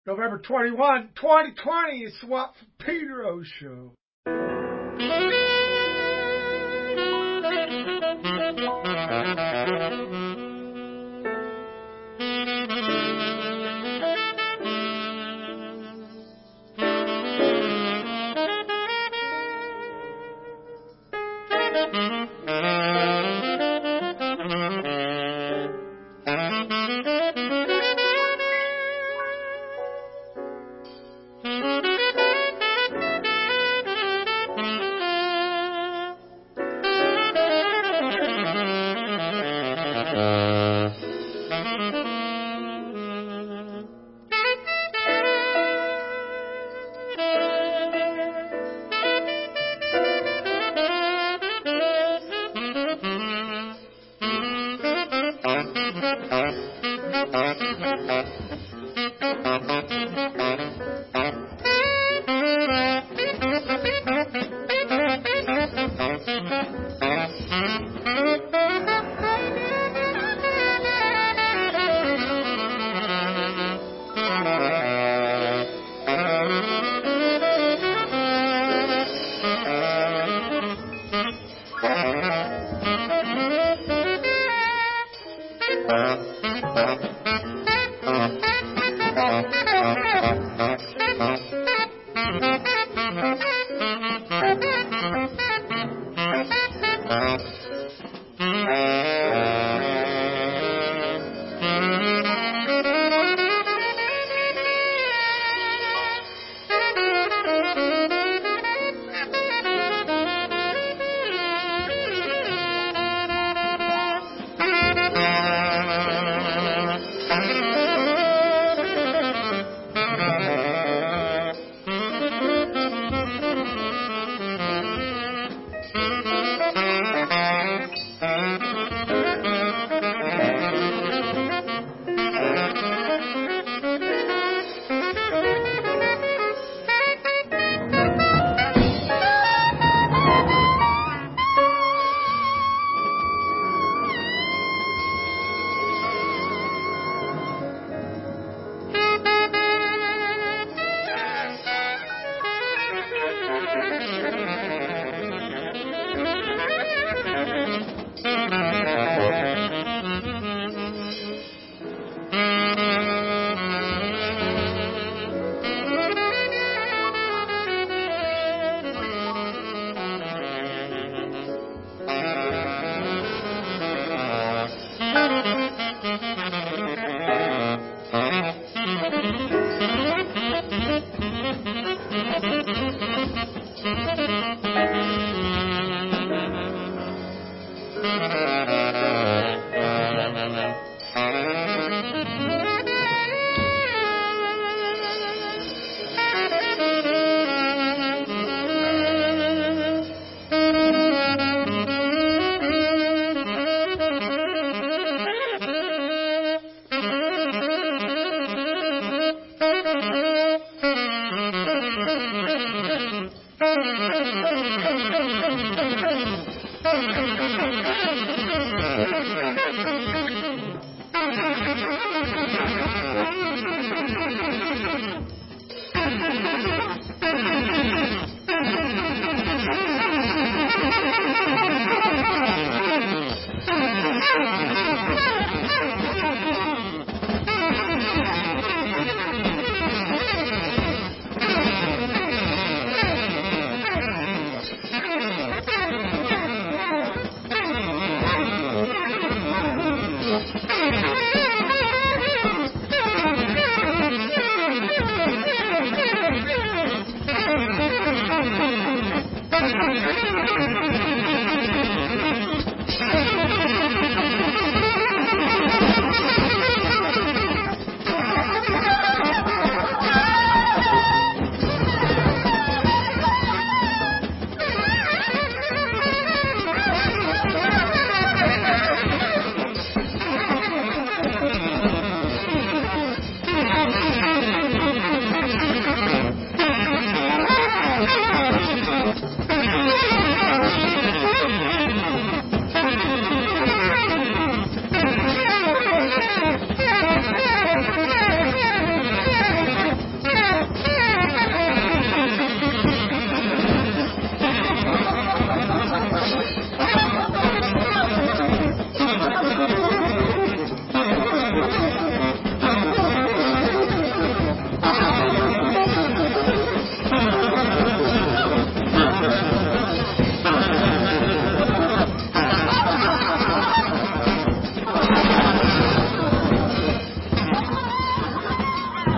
November 21, 2020 is Swap for Pedro Show.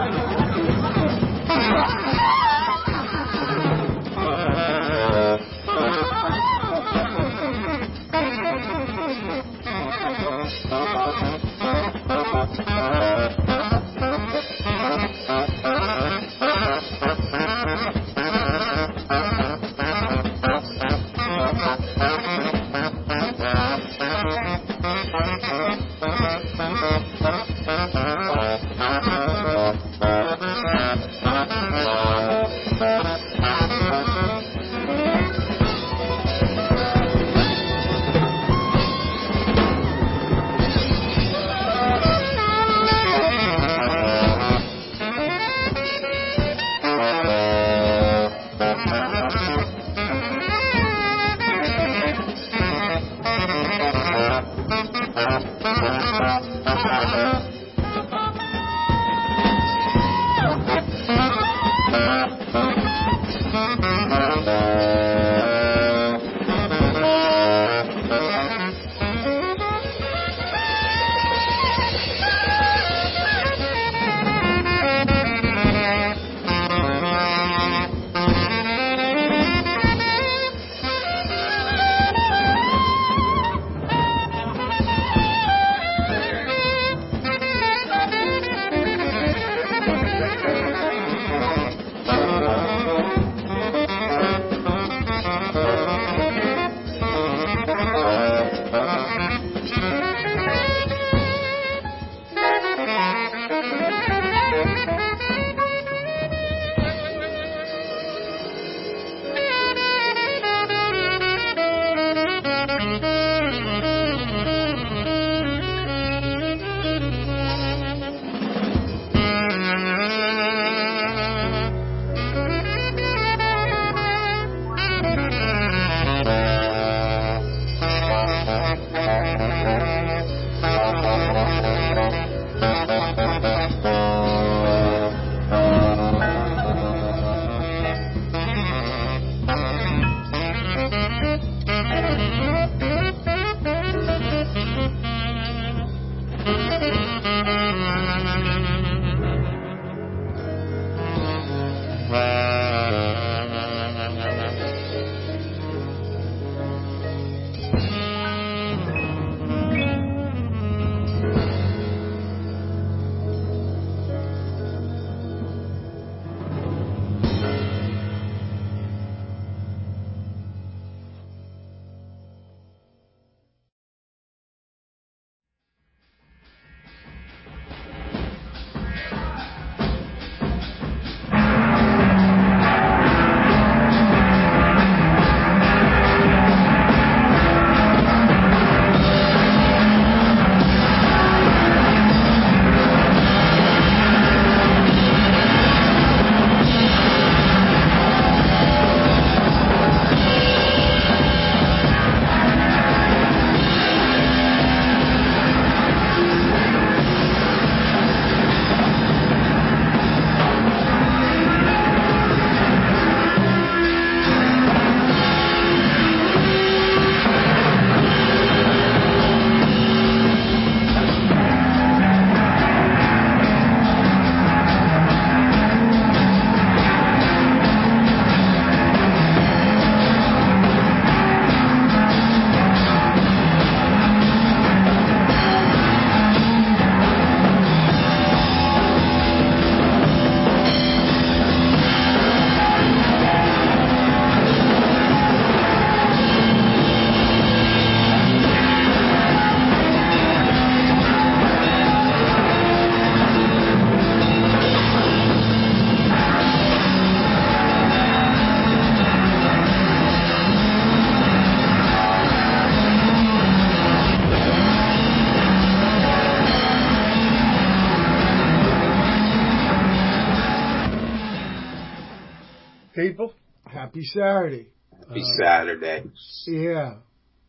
People, happy Saturday. Happy Saturday. Yeah.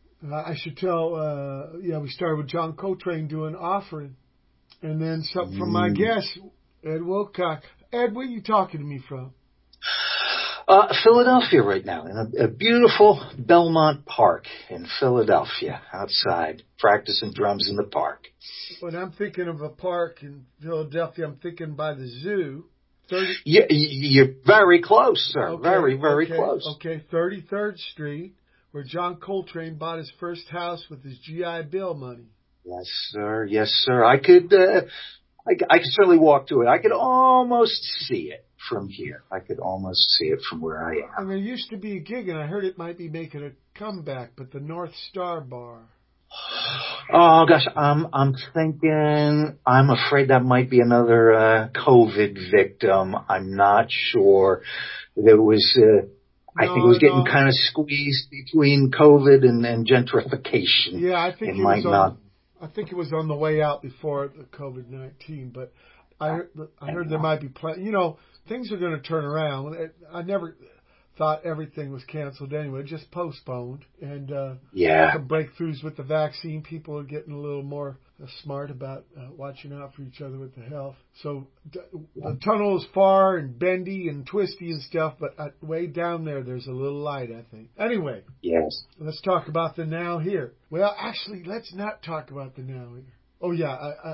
I should tell, we started with John Coltrane doing Offering. And then something from my guest, Ed Wilcox. Ed, where are you talking to me from? Philadelphia right now, in a beautiful Belmont Park in Philadelphia, outside, practicing drums in the park. When I'm thinking of a park in Philadelphia, I'm thinking by the zoo. Yeah, you're very close, sir. Okay, very close. Okay, 33rd Street, where John Coltrane bought his first house with his GI Bill money. Yes, sir. Yes, sir. I could certainly walk to it. I could almost see it from here. I could almost see it from where I am. And there used to be a gig, and I heard it might be making a comeback, but the North Star Bar. Oh gosh, I'm thinking. I'm afraid that might be another COVID victim. I'm not sure. There was. I think it was getting kind of squeezed between COVID and gentrification. Yeah, I think I think it was on the way out before the COVID-19, but I heard there might be things are going to turn around. I never thought everything was canceled anyway, just postponed. And some breakthroughs with the vaccine. People are getting a little more smart about watching out for each other with the health. So the tunnel is far and bendy and twisty and stuff, but way down there's a little light, I think. Anyway, yes. Let's talk about the now here. Well, actually, let's not talk about the now here. Oh yeah,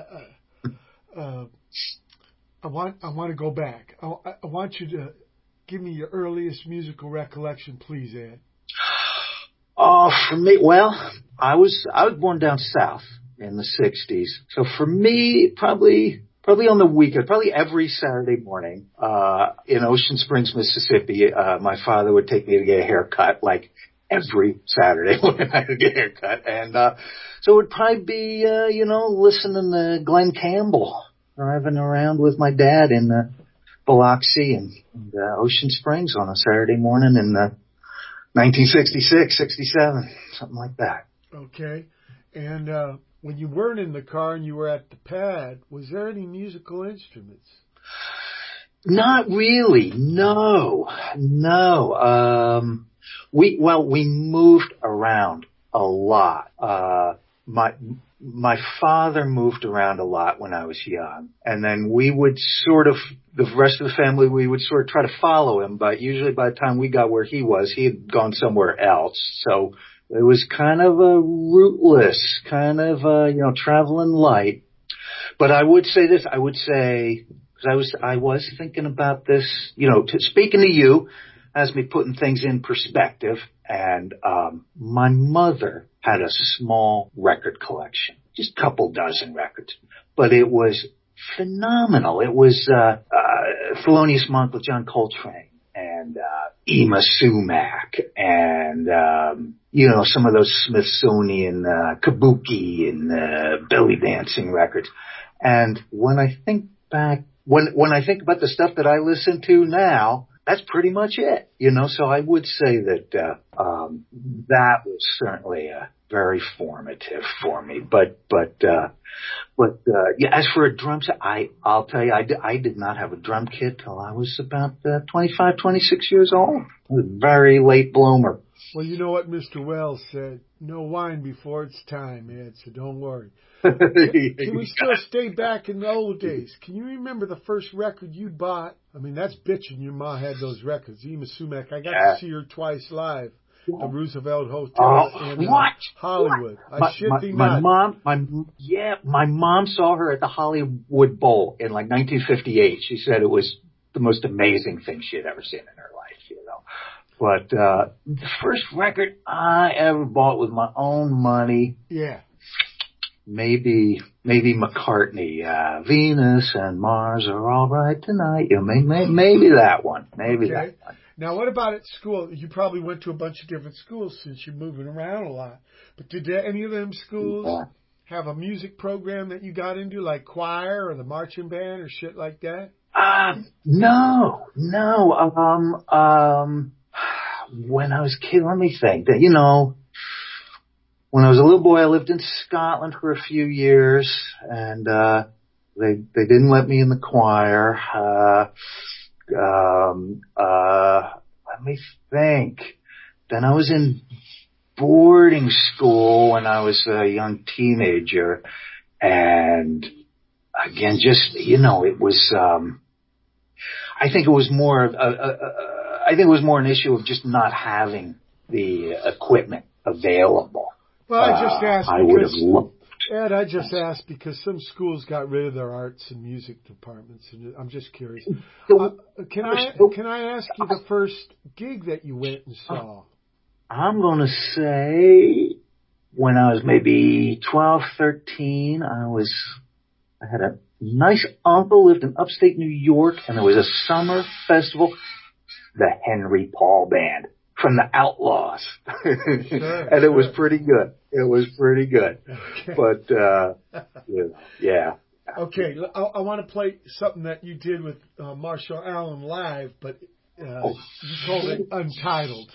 I want to go back. I want you to give me your earliest musical recollection, please, Ed. Oh, for me, well, I was born down south in the 60s. So for me, probably on the weekend, probably every Saturday morning, in Ocean Springs, Mississippi, my father would take me to get a haircut, like every Saturday morning I would get a haircut. And, so it would probably be, listening to Glenn Campbell, driving around with my dad in Biloxi and Ocean Springs on a Saturday morning in 1966, 67, something like that. Okay. And when you weren't in the car and you were at the pad, was there any musical instruments? Not really. No. We moved around a lot. My father moved around a lot when I was young, and then we would the rest of the family, we would sort of try to follow him, but usually by the time we got where he was, he had gone somewhere else. So it was kind of a rootless, kind of traveling light. But I would say this, because I was thinking about this, speaking to you, has me putting things in perspective. And my mother had a small record collection, just a couple dozen records, but it was phenomenal. It was Thelonious Monk with John Coltrane and Yma Sumac and some of those Smithsonian kabuki and belly dancing records. And when I think back, when I think about the stuff that I listen to now, that's pretty much it, so I would say that that was certainly very formative for me. But as for a drum set, I'll tell you, I did not have a drum kit till I was about 25, 26 years old. I was a very late bloomer. Well, you know what Mr. Wells said, no wine before it's time, Ed, so don't worry. Can we still stay back in the old days? Can you remember the first record you bought? I mean, that's bitching your ma had those records. Yma Sumac, I got to see her twice live. The Roosevelt Hotel in Hollywood. My mom saw her at the Hollywood Bowl in like 1958. She said it was the most amazing thing she had ever seen in her life, But the first record I ever bought with my own money. Yeah. Maybe McCartney, Venus and Mars are all right tonight. Maybe that one. Maybe that one. Now, what about at school? You probably went to a bunch of different schools since you're moving around a lot. But did any of them schools have a music program that you got into, like choir or the marching band or shit like that? No. When I was a kid, let me think. When I was a little boy, I lived in Scotland for a few years, and they didn't let me in the choir. Let me think. Then I was in boarding school when I was a young teenager, and again, just it was. I think it was more of I think it was more an issue of just not having the equipment available. Well, I just asked I would have loved. Ed, I just asked because some schools got rid of their arts and music departments, and I'm just curious. Can I ask you the first gig that you went and saw? I'm going to say when I was maybe 12, 13, I had a nice uncle lived in upstate New York, and there was a summer festival, the Henry Paul Band from the Outlaws. And it was pretty good. It was pretty good. Okay. But, yeah. Okay, I want to play something that you did with Marshall Allen live, but you called it Untitled.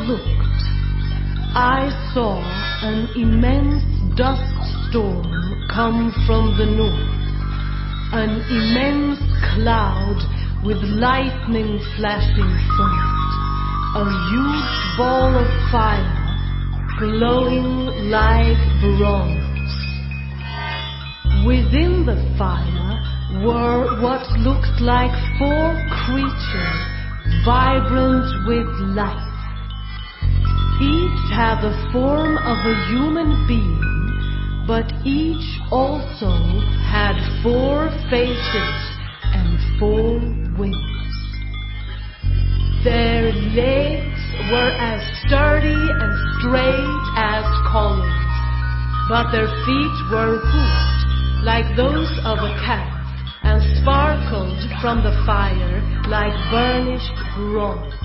looked, I saw an immense dust storm come from the north, an immense cloud with lightning flashing from it, a huge ball of fire glowing like bronze. Within the fire were what looked like 4 creatures, vibrant with life. Each had the form of a human being, but each also had 4 faces and 4 wings. Their legs were as sturdy and straight as columns, but their feet were hooked like those of a calf and sparkled from the fire like burnished bronze.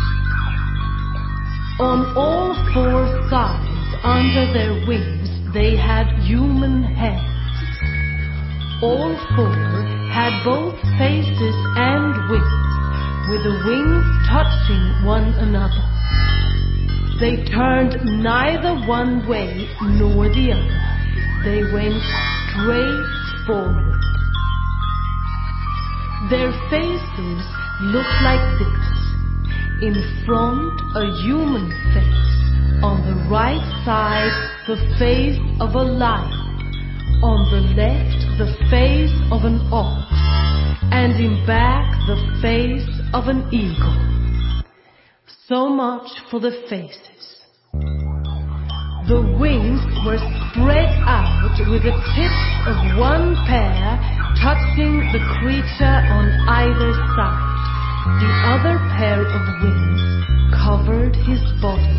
On all 4 sides under their wings they had human heads. All 4 had both faces and wings, with the wings touching one another. They turned neither one way nor the other. They went straight forward. Their faces looked like this. In front, a human face. On the right side, the face of a lion. On the left, the face of an ox. And in back, the face of an eagle. So much for the faces. The wings were spread out with the tips of one pair touching the creature on either side. The other pair of wings covered his body.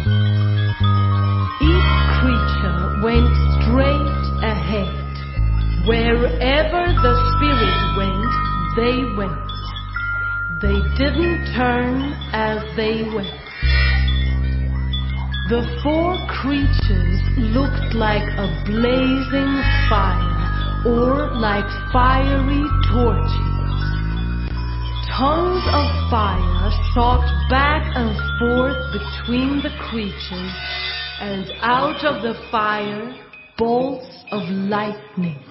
Each creature went straight ahead. Wherever the spirit went, they went. They didn't turn as they went. The 4 creatures looked like a blazing fire or like fiery torches. Tongues of fire shot back and forth between the creatures, and out of the fire, bolts of lightning.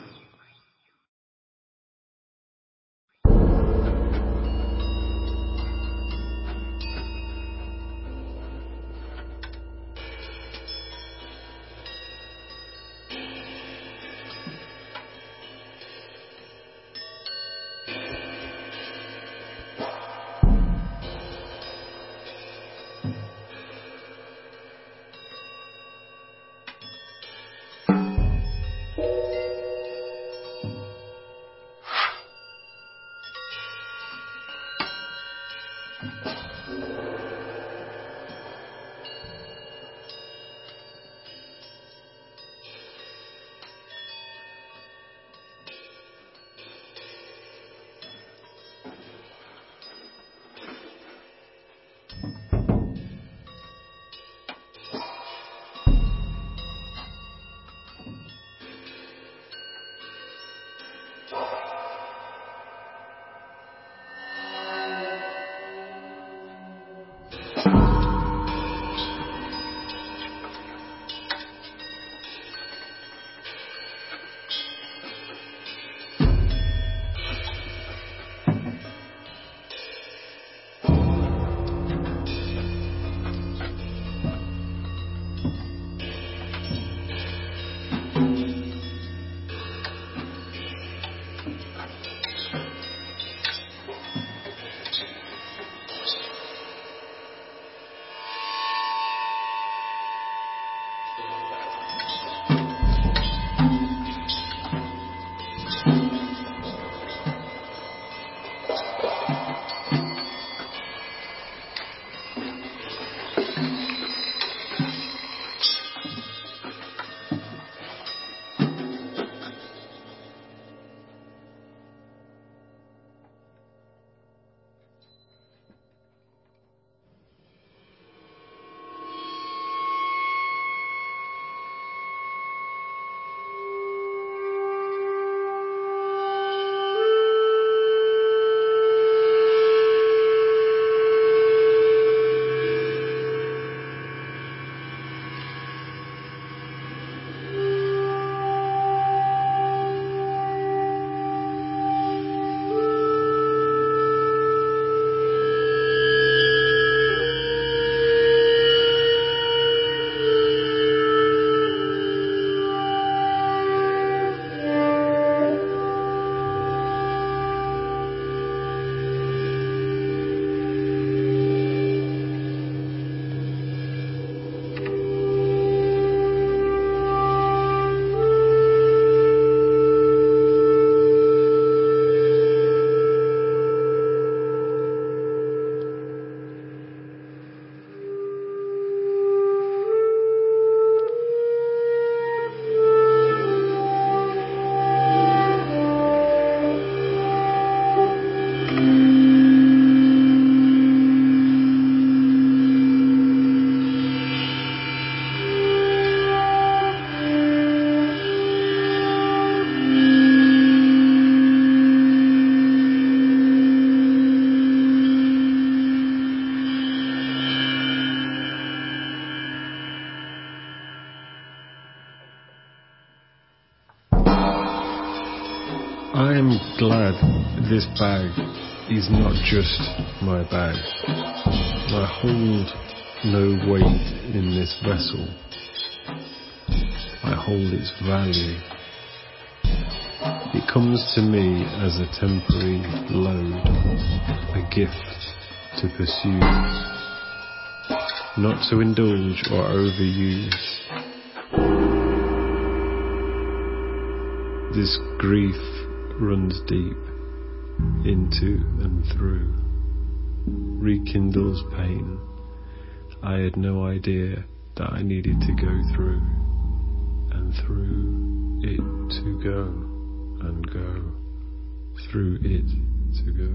glad this bag is not just my bag. I hold no weight in this vessel. I hold its value. It comes to me as a temporary load, a gift to pursue, not to indulge or overuse. This grief runs deep into and through, rekindles pain I had no idea that I needed to go through, and through it to go, and go through it to go.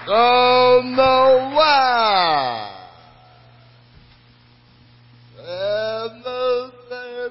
Don't know why. And the baby.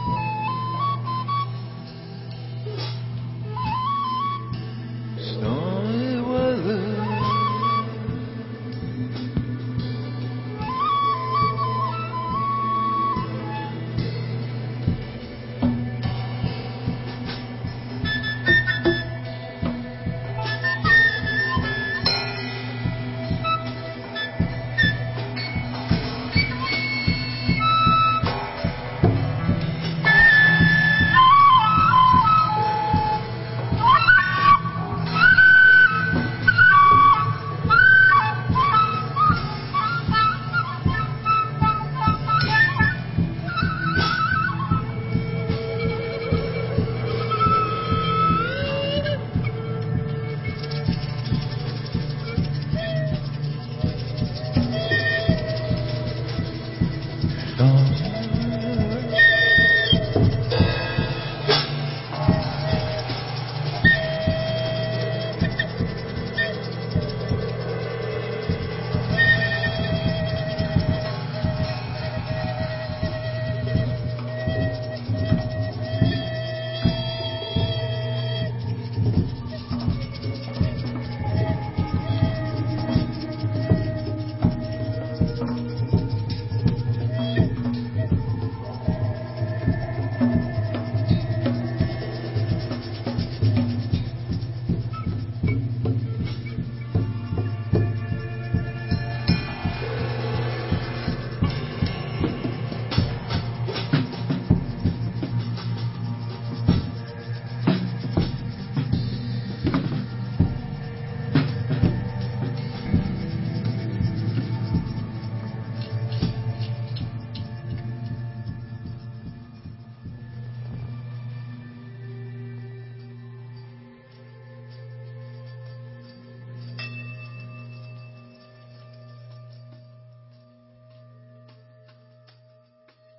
Storm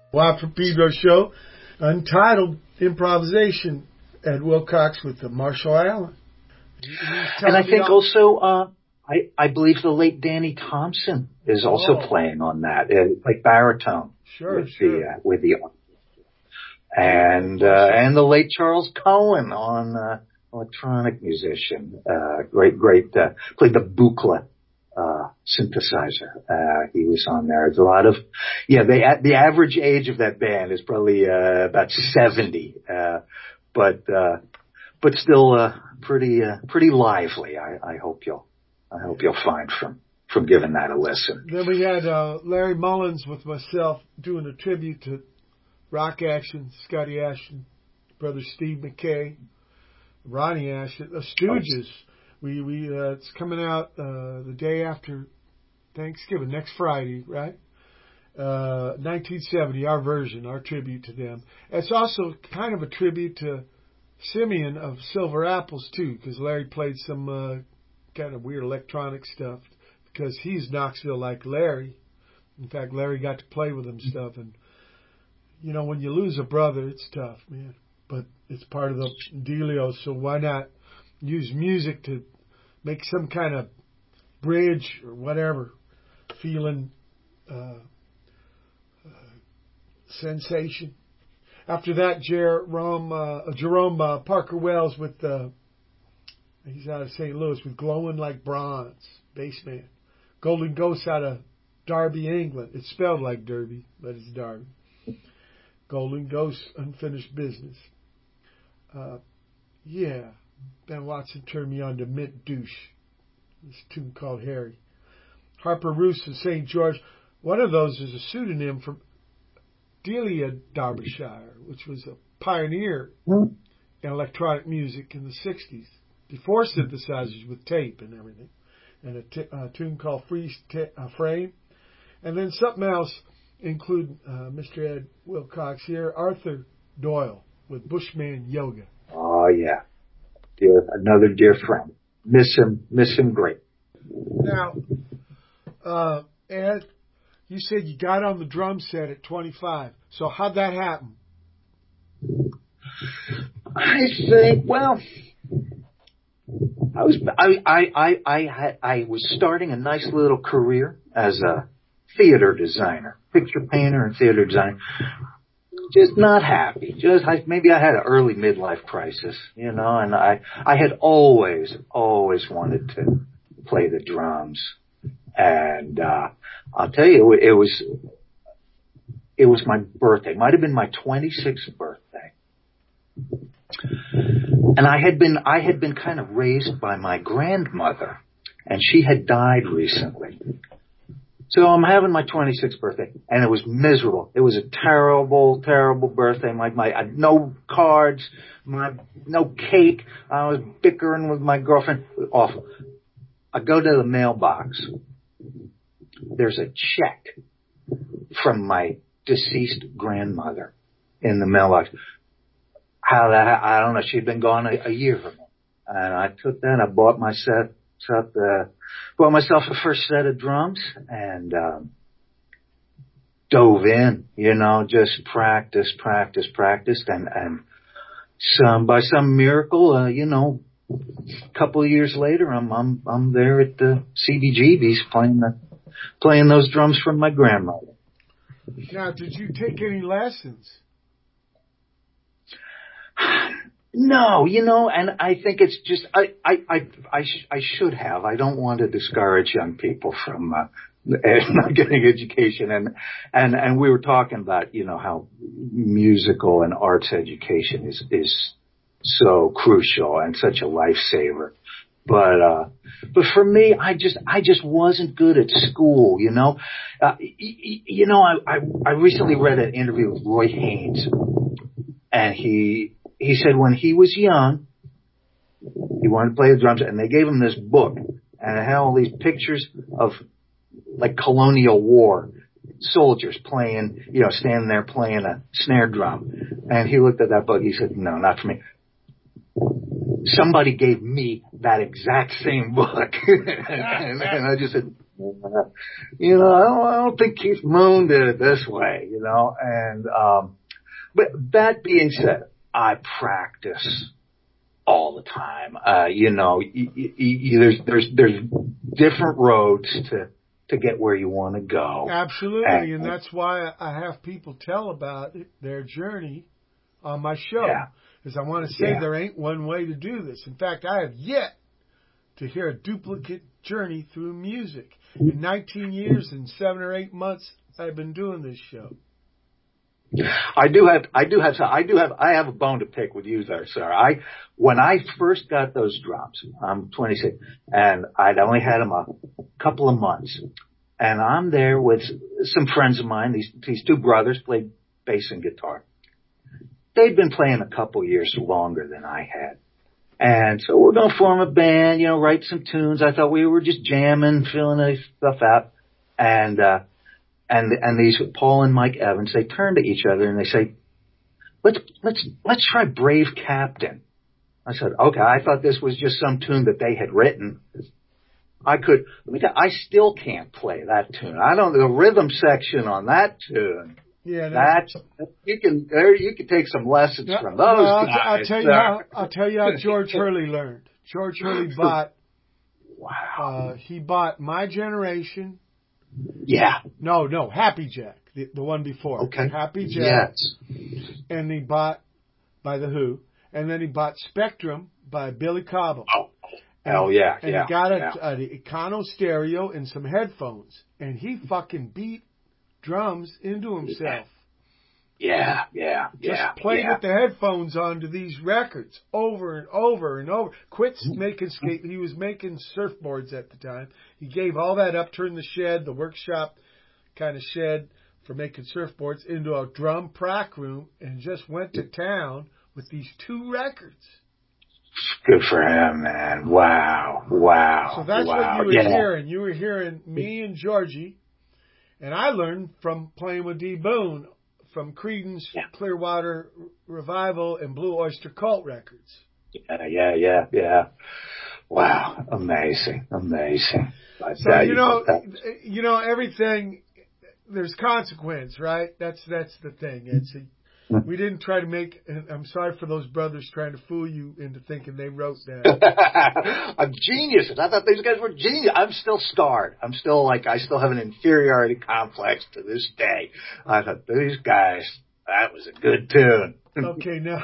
Watt from Pedro show, Untitled Improvisation. Ed Wilcox with the Marshall Allen. And I think also, I believe the late Danny Thompson is also playing on that, like baritone. Sure, with the and the late Charles Cohen on electronic musician, great played the Buchla synthesizer. He was on there. There's a lot of the average age of that band is probably about 70, but still pretty lively. I hope you'll find from giving that a listen. Then we had Larry Mullins with myself doing a tribute to Rock Action, Scotty Ashton, brother Steve McKay, Ronnie Ashton, the Stooges. We it's coming out the day after Thanksgiving, next Friday, right? 1970, our version, our tribute to them. It's also kind of a tribute to Simeon of Silver Apples too, because Larry played some kind of weird electronic stuff, because he's Knoxville like Larry. In fact, Larry got to play with him stuff, and you know, when you lose a brother, it's tough, man. But it's part of the dealio, so why not use music to make some kind of bridge or whatever feeling sensation. After that, Jerome Parker Wells with he's out of St. Louis with Glowing Like Bronze, bass man. Golden Ghost out of Derby, England. It's spelled like Derby, but it's Derby. Golden Ghost, Unfinished Business. Ben Watson turned me on to Mint Douche. This tune called Harry. Harper Roos of St. George. One of those is a pseudonym for Delia Derbyshire, which was a pioneer in electronic music in the 60s, before synthesizers with tape and everything. And a tune called Frame. And then something else, including Mr. Ed Wilcox here, Arthur Doyle with Bushman Yoga. Oh, yeah. Another dear friend. Miss him great. Now, Ed, you said you got on the drum set at 25. So how'd that happen? I think, well, I was starting a nice little career as a theater designer, picture painter and theater designer. Just not happy. Maybe I had an early midlife crisis, you know, and I had always wanted to play the drums. And I'll tell you, it was my birthday. It might have been my 26th birthday. And I had been kind of raised by my grandmother, and she had died recently. So I'm having my 26th birthday, and it was miserable. It was a terrible, terrible birthday. No cards, no cake. I was bickering with my girlfriend. It was awful. I go to the mailbox. There's a check from my deceased grandmother in the mailbox. I don't know. She'd been gone a year from me. And I took that. I bought myself a first set of drums and dove in, you know, just practiced. And by some miracle, you know, a couple of years later, I'm there at the CBGB's playing those drums from my grandmother. Now, did you take any lessons? No, you know, and I think it's just I should have. I don't want to discourage young people from not getting education, and we were talking about, you know, how musical and arts education is so crucial and such a lifesaver. But for me, I just wasn't good at school, you know. You know, I recently read an interview with Roy Haynes, and he said when he was young, he wanted to play the drums, and they gave him this book, and it had all these pictures of like colonial war soldiers playing, you know, standing there playing a snare drum. And he looked at that book. He said, "No, not for me." Somebody gave me that exact same book, and I just said, I don't think Keith Moon did it this way, and, but that being said, I practice all the time. There's different roads to get where you want to go. Absolutely. And that's why I have people tell about their journey on my show. Because I want to say there ain't one way to do this. In fact, I have yet to hear a duplicate journey through music. In 19 years and 7 or 8 months, I've been doing this show. I have a bone to pick with you there, sir. When I first got those drums, I'm 26, and I'd only had them a couple of months, and I'm there with some friends of mine. These two brothers played bass and guitar. They'd been playing a couple years longer than I had. And so we're going to form a band, write some tunes. I thought we were just jamming, feeling this stuff out. And these Paul and Mike Evans, they turn to each other and they say, let's try Brave Captain. I said, okay, I thought this was just some tune that they had written. I still can't play that tune. The rhythm section on that tune. Yeah, you can take some lessons from those guys. I'll tell you how George Hurley learned. George Hurley bought My Generation. Yeah. No, Happy Jack, the one before. Okay. Happy Jack. Yes. And he bought by The Who, and then he bought Spectrum by Billy Cobham. Oh. Hell yeah. And he got an Econo stereo and some headphones, and he fucking beat drums into himself. Yeah. Just played with the headphones onto these records over and over and over. Quit making skate. He was making surfboards at the time. He gave all that up, turned the workshop kind of shed for making surfboards, into a drum prac room, and just went to town with these 2 records. Good for him, man. Wow. So that's what you were hearing. You were hearing me and Georgie. And I learned from playing with D. Boon from Creedence, Clearwater Revival, and Blue Oyster Cult records. Yeah. Wow. Amazing. So, everything, there's consequence, right? That's the thing. We didn't try to make, and I'm sorry for those brothers trying to fool you into thinking they wrote that. I'm geniuses. I thought these guys were genius. I'm still scarred. I still have an inferiority complex to this day. I thought these guys, that was a good tune. Okay, now,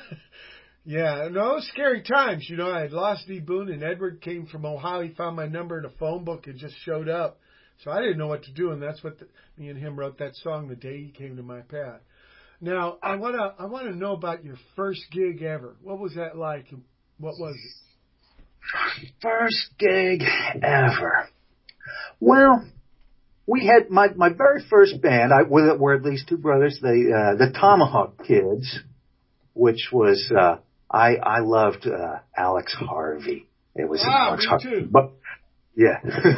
scary times. I had lost D. Boon, and Edward came from Ohio. He found my number in a phone book and just showed up. So I didn't know what to do, and that's what me and him wrote that song the day he came to my path. Now, I want to know about your first gig ever. What was that like? What was it? First gig ever. Well, we had my very first band. Were at least 2 brothers, the Tomahawk Kids, which was I loved Alex Harvey. It was Alex Harvey too. But yeah.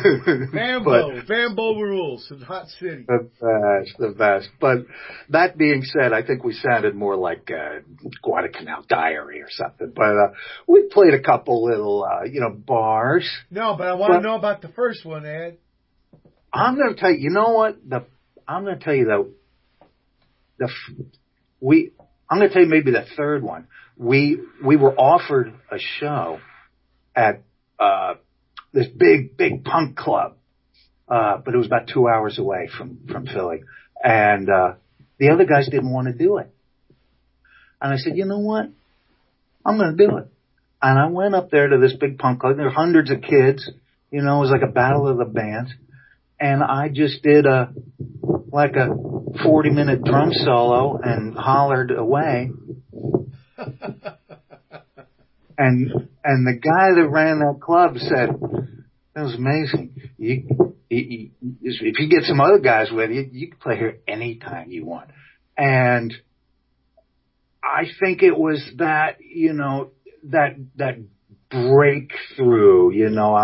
Bambo rules in Hot City. The best. But that being said, I think we sounded more like Guadalcanal Diary or something. But we played a couple little, bars. No, but I want to know about the first one, Ed. I'm going to tell you. You know what? I'm going to tell you I'm going to tell you maybe the third one. We were offered a show at this big punk club, but it was about 2 hours away from Philly, and the other guys didn't want to do it. And I said, you know what? I'm going to do it. And I went up there to this big punk club. There were hundreds of kids. It was like a battle of the bands. And I just did a 40-minute drum solo and hollered away. And the guy that ran that club said, that was amazing. If you get some other guys with you, you can play here anytime you want. And I think it was that, that breakthrough,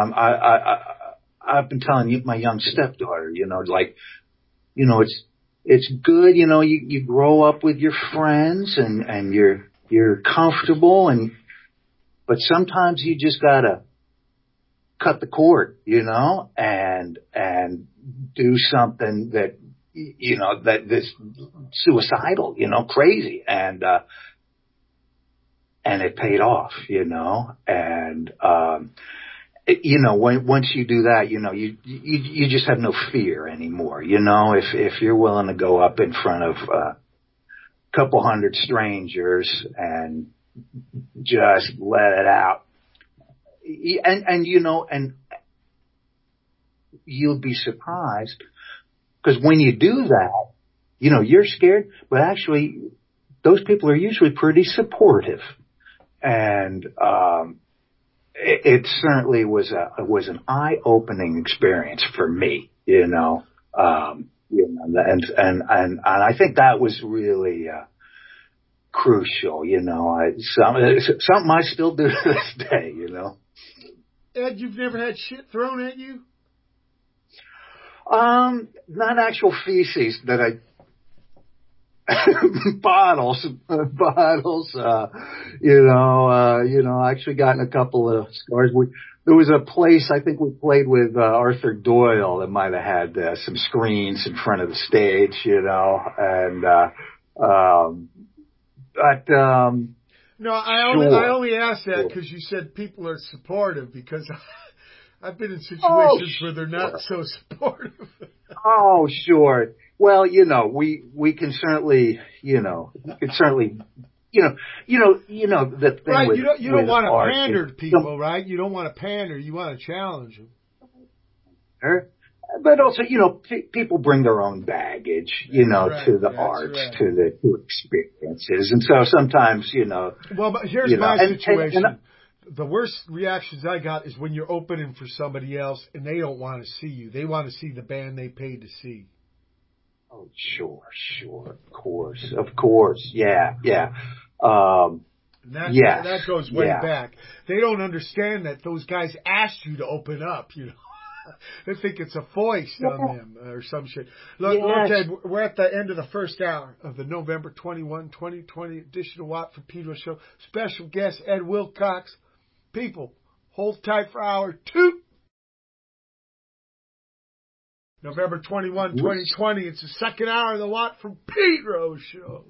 I've been telling my young stepdaughter, it's good, you grow up with your friends and you're comfortable but sometimes you just gotta cut the cord, and do something that, that's suicidal, crazy. And it paid off, and, once you do that, you just have no fear anymore. If you're willing to go up in front of a couple hundred strangers and just let it out, and you'll be surprised, because when you do that, you're scared, but actually those people are usually pretty supportive. And, it certainly was an eye-opening experience for me, and I think that was really, crucial, something I still do to this day, Ed, you've never had shit thrown at you? Not actual feces that bottles, I actually gotten a couple of scars. There was a place, I think we played with, Arthur Doyle, that might have had, some screens in front of the stage, and, no, I only asked that because you said people are supportive, because I've been in situations where they're not so supportive. Oh, sure. Well, we can certainly, the thing right, with, you don't want to art pander to people, right? You don't want to pander. You want to challenge them. But also, people bring their own baggage, right, to the art, right, to the experiences. And so sometimes, Well, but here's my situation. The worst reactions I got is when you're opening for somebody else and they don't want to see you. They want to see the band they paid to see. Oh, sure. Of course. Yeah. That goes way back. They don't understand that those guys asked you to open up, They think it's a foist on them or some shit. Look, Ed, we're at the end of the first hour of the November 21, 2020 edition of Watt from Pedro Show. Special guest, Ed Wilcox. People, hold tight for hour 2. November 21, 2020. It's the second hour of the Watt from Pedro Show.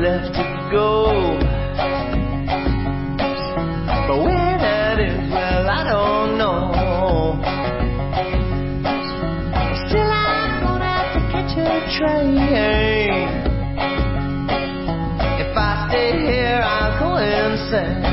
left to go. But where that is, well, I don't know. Still, I'm gonna have to catch a train. If I stay here, I'll go insane.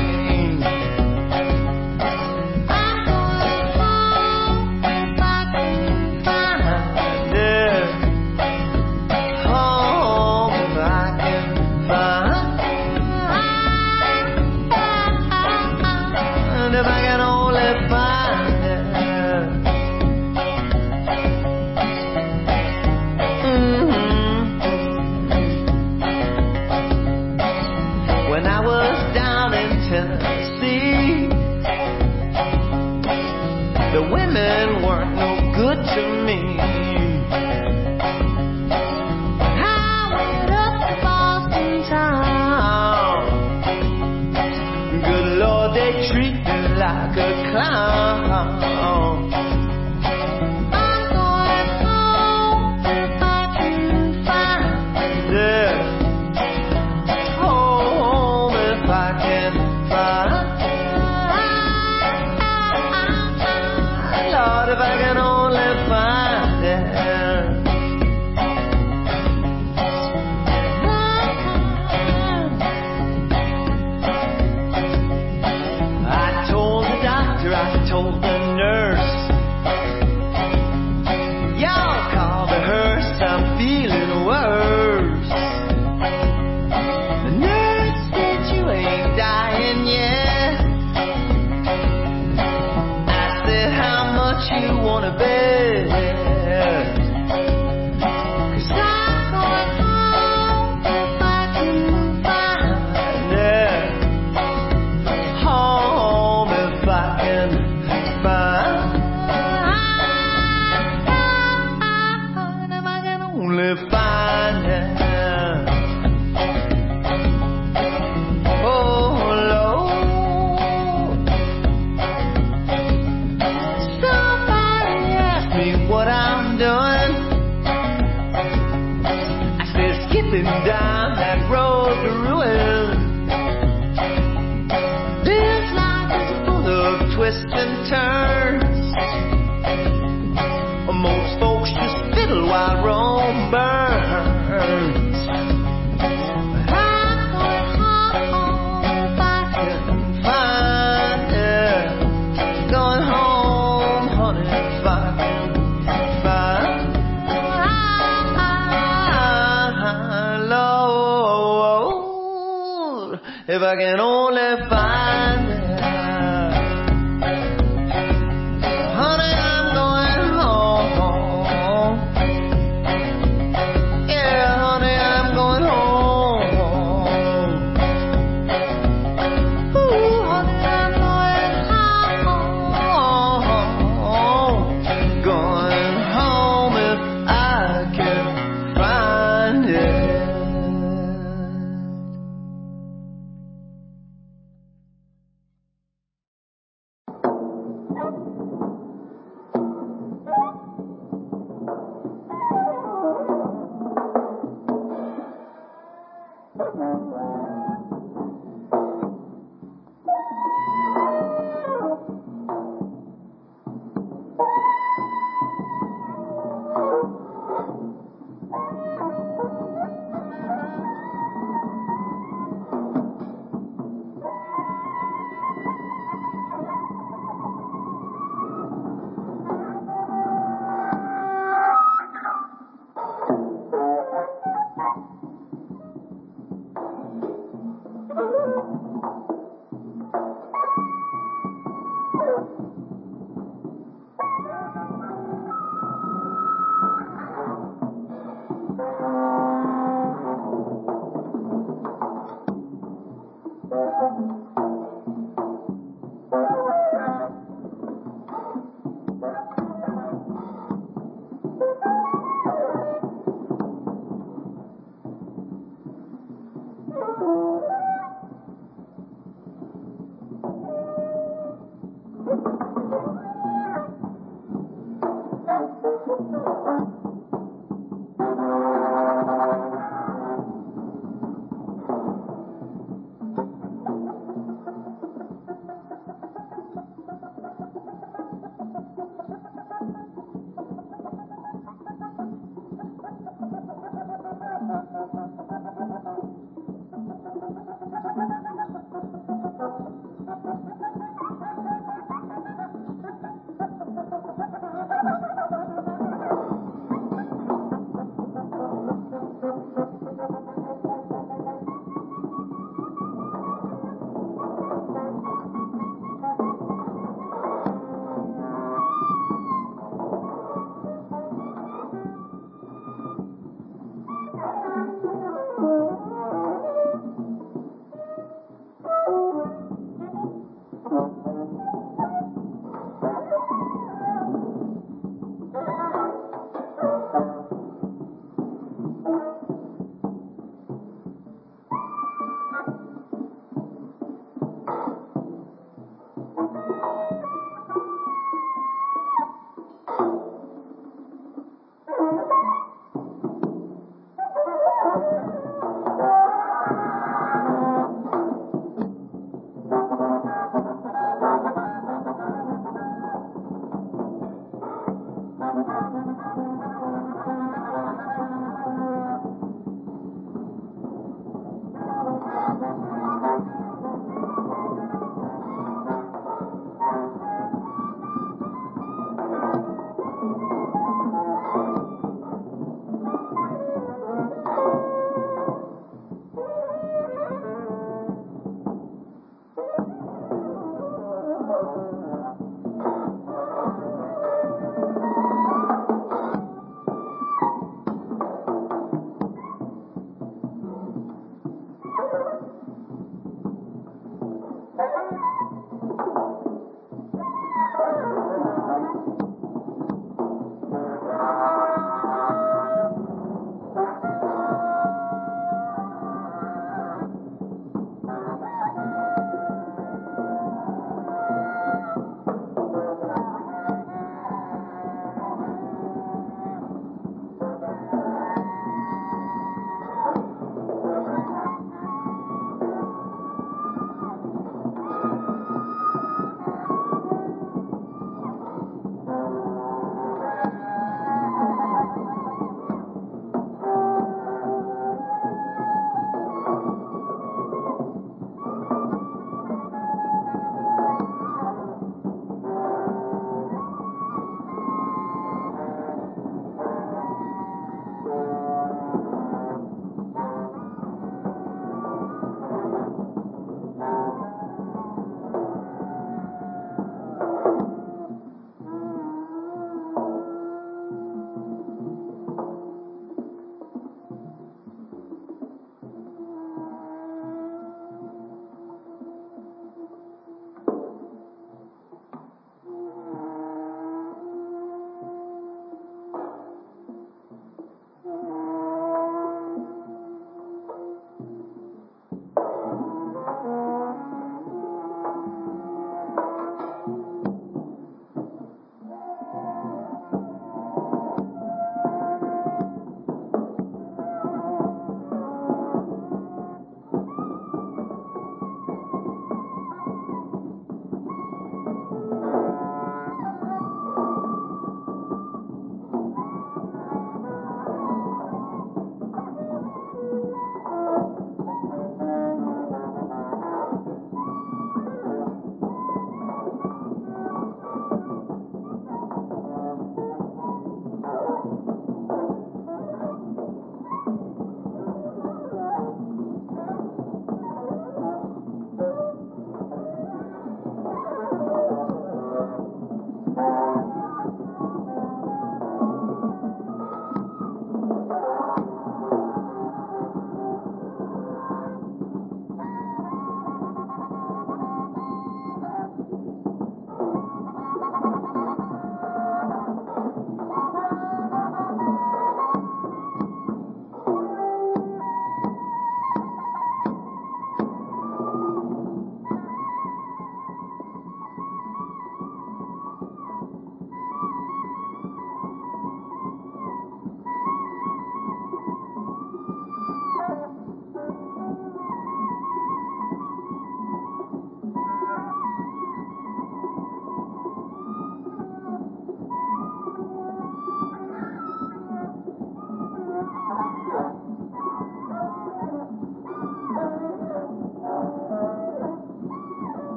If I can only find it. Honey, I'm going home. Yeah, honey, I'm going home. Ooh, honey, I'm going home. Going home if I can find it.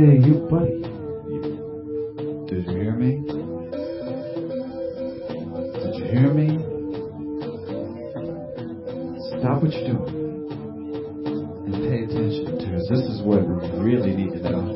Hey, you buddy. Did you hear me? Did you hear me? Stop what you're doing and pay attention, because this is what we really need to know.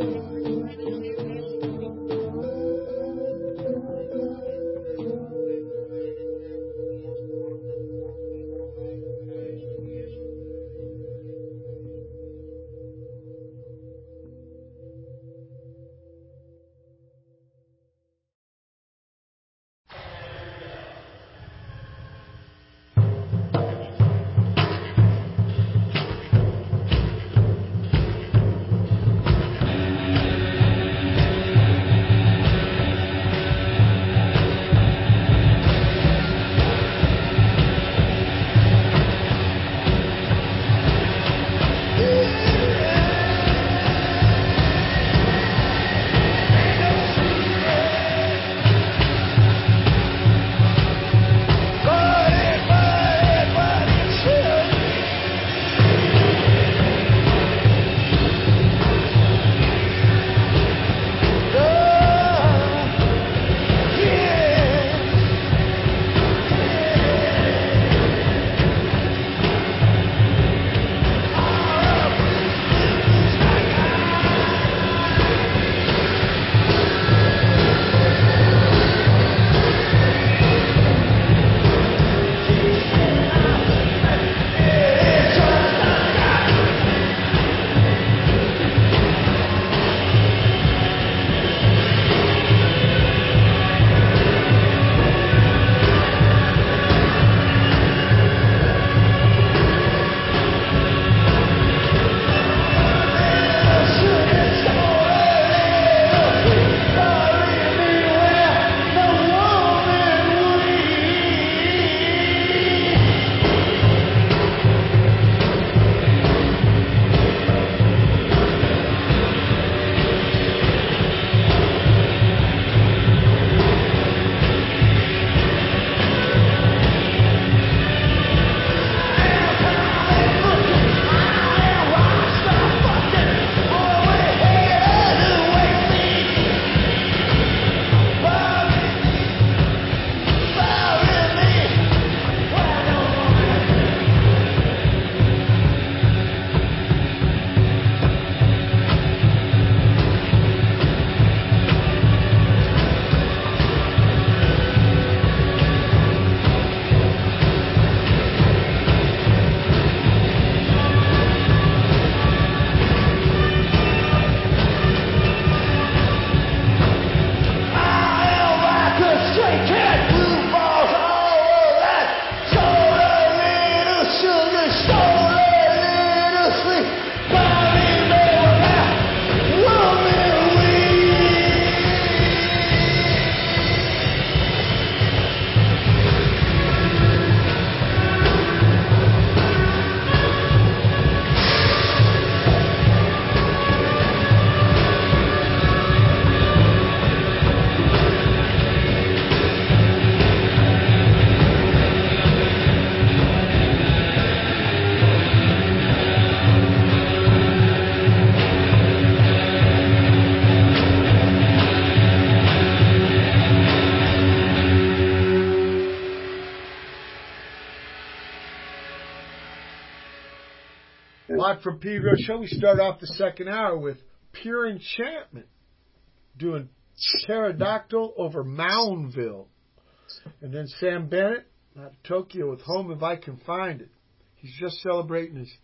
Live from Pedro Show, we start off the second hour with Pure Enchantment doing Pterodactyl over Moundville. And then Sam Bennett out of Tokyo with Home If I Can Find It. He's just celebrating his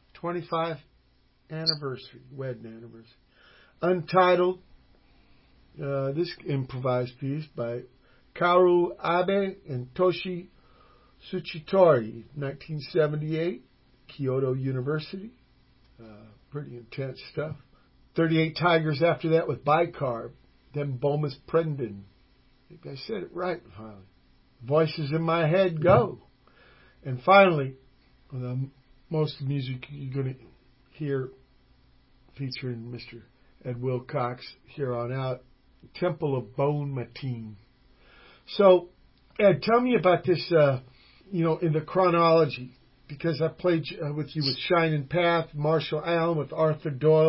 25th anniversary, wedding anniversary. Untitled, this improvised piece by Kaoru Abe and Toshi Tsuchitori, 1978. Kyoto University. Pretty intense stuff. 38 Tigers after that with Bicarb. Then Bomis Prendon. I think I said it right, finally. Voices in My Head, Go. And finally, most of the music you're going to hear featuring Mr. Ed Wilcox here on out, Temple of Bone Mateen. So, Ed, tell me about this, in the chronology. Because I played with you with Shining Path, Marshall Allen with Arthur Doyle,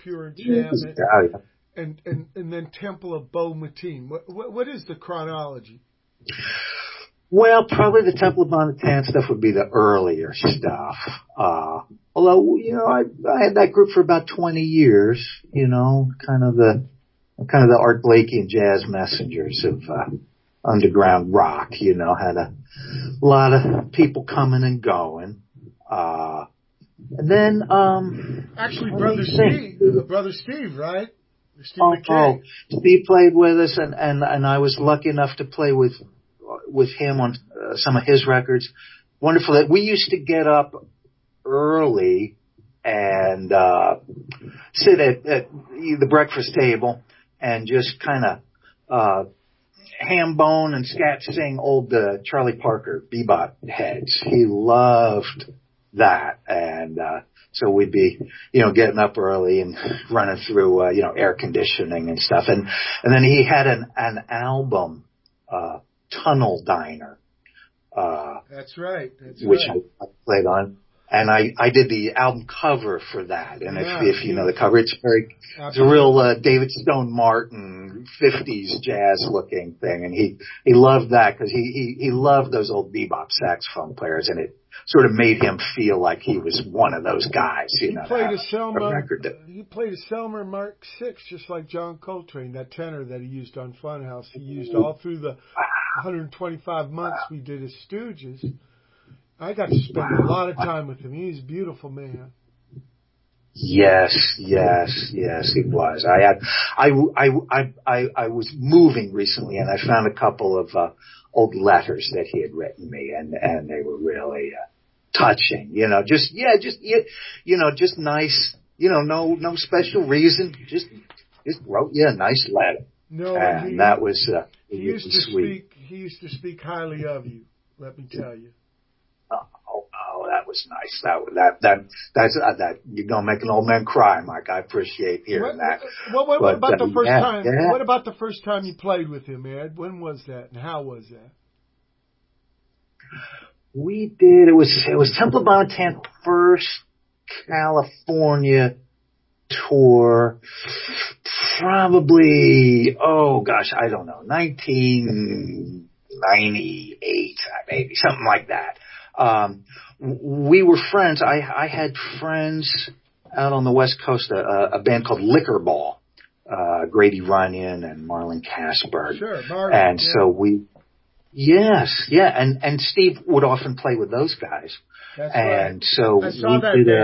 Pure Enchantment, Yeah. and then Temple of Bo Mateen. What is the chronology? Well, probably the Temple of Bonnetan stuff would be the earlier stuff. Although, you know, I had that group for about 20 years, you know, kind of the Art Blakey and Jazz Messengers of, underground rock, you know, had a lot of people coming and going. And then, actually, Brother Steve, right? Steve McKay. Oh, Steve played with us, and I was lucky enough to play with him on some of his records. Wonderful. That we used to get up early and sit at the breakfast table and just kind of ham bone and scat sing old Charlie Parker bebop heads. He loved that, and so we'd be, you know, getting up early and running through, you know, air conditioning and stuff. And then he had an album, Tunnel Diner. That's right. Which I played on. And I did the album cover for that. And if you know the cover, it's a real, David Stone Martin 50s jazz looking thing. And he loved that because he loved those old bebop saxophone players, and it sort of made him feel like he was one of those guys, you know. He played a Selmer Mark VI, just like John Coltrane, that tenor that he used on Funhouse. He used all through the 125 months we did as Stooges. I got to spend a lot of time with him. He's a beautiful man. Yes, he was. I was moving recently, and I found a couple of old letters that he had written me, and they were really touching. You know, just nice. You know, no special reason. Just wrote you a nice letter. No, and that was he used to sweet. He used to speak highly of you. Let me tell you. Oh, that was nice. That you're gonna make an old man cry, Mike. I appreciate hearing that. What about the first time? Yeah. What about the first time you played with him, Ed? When was that, and how was that? We did. It was Temple of Bonnetan first California tour. Probably, I don't know, 1998, maybe something like that. We were friends. I had friends out on the West Coast, a band called Liquor Ball, Grady Runyon and Marlon Casper. Sure, Marlon. And so and Steve would often play with those guys. That's and right. So I saw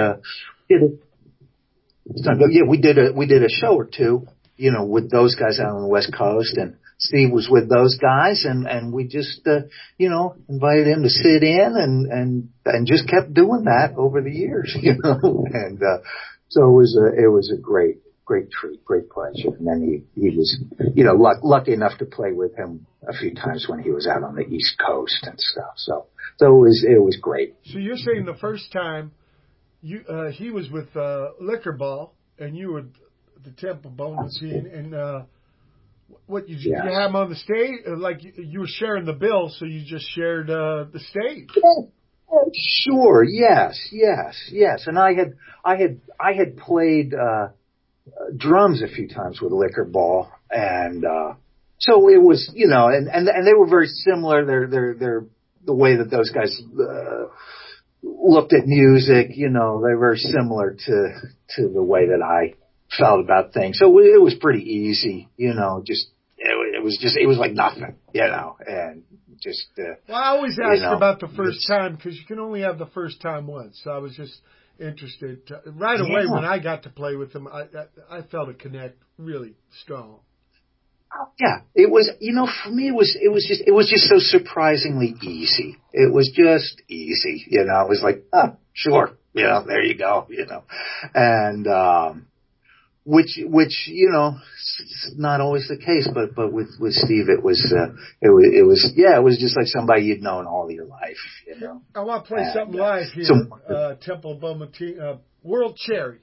we did a show or two, you know, with those guys out on the West Coast, and Steve was with those guys, and we just, you know, invited him to sit in and just kept doing that over the years, you know, and, so it was a great treat, great pleasure. And then he was, you know, lucky enough to play with him a few times when he was out on the East Coast and stuff. So it was great. So you're saying the first time he was with, Liquor Ball, and you were the Temple Bone Machine, and, you have him on the stage? Like you were sharing the bill, so you just shared the stage. Sure. Yes. And I had played drums a few times with Liquor Ball, and so it was, you know, and they were very similar. They're the way that those guys looked at music. You know, they're very similar to the way that I felt about things. So it was pretty easy, you know, it was like nothing, you know, and just, well, I always ask about the first time because you can only have the first time once. So I was just interested right away when I got to play with him. I felt a connect really strong. Yeah, it was, you know, for me, it was just so surprisingly easy. It was just easy, you know, it was like, sure, you know, there you go, you know, and, which, you know, it's not always the case, but with Steve, it was just like somebody you'd known all your life, you know. I want to play something live here, Temple of Bo Mateen, World Cherry.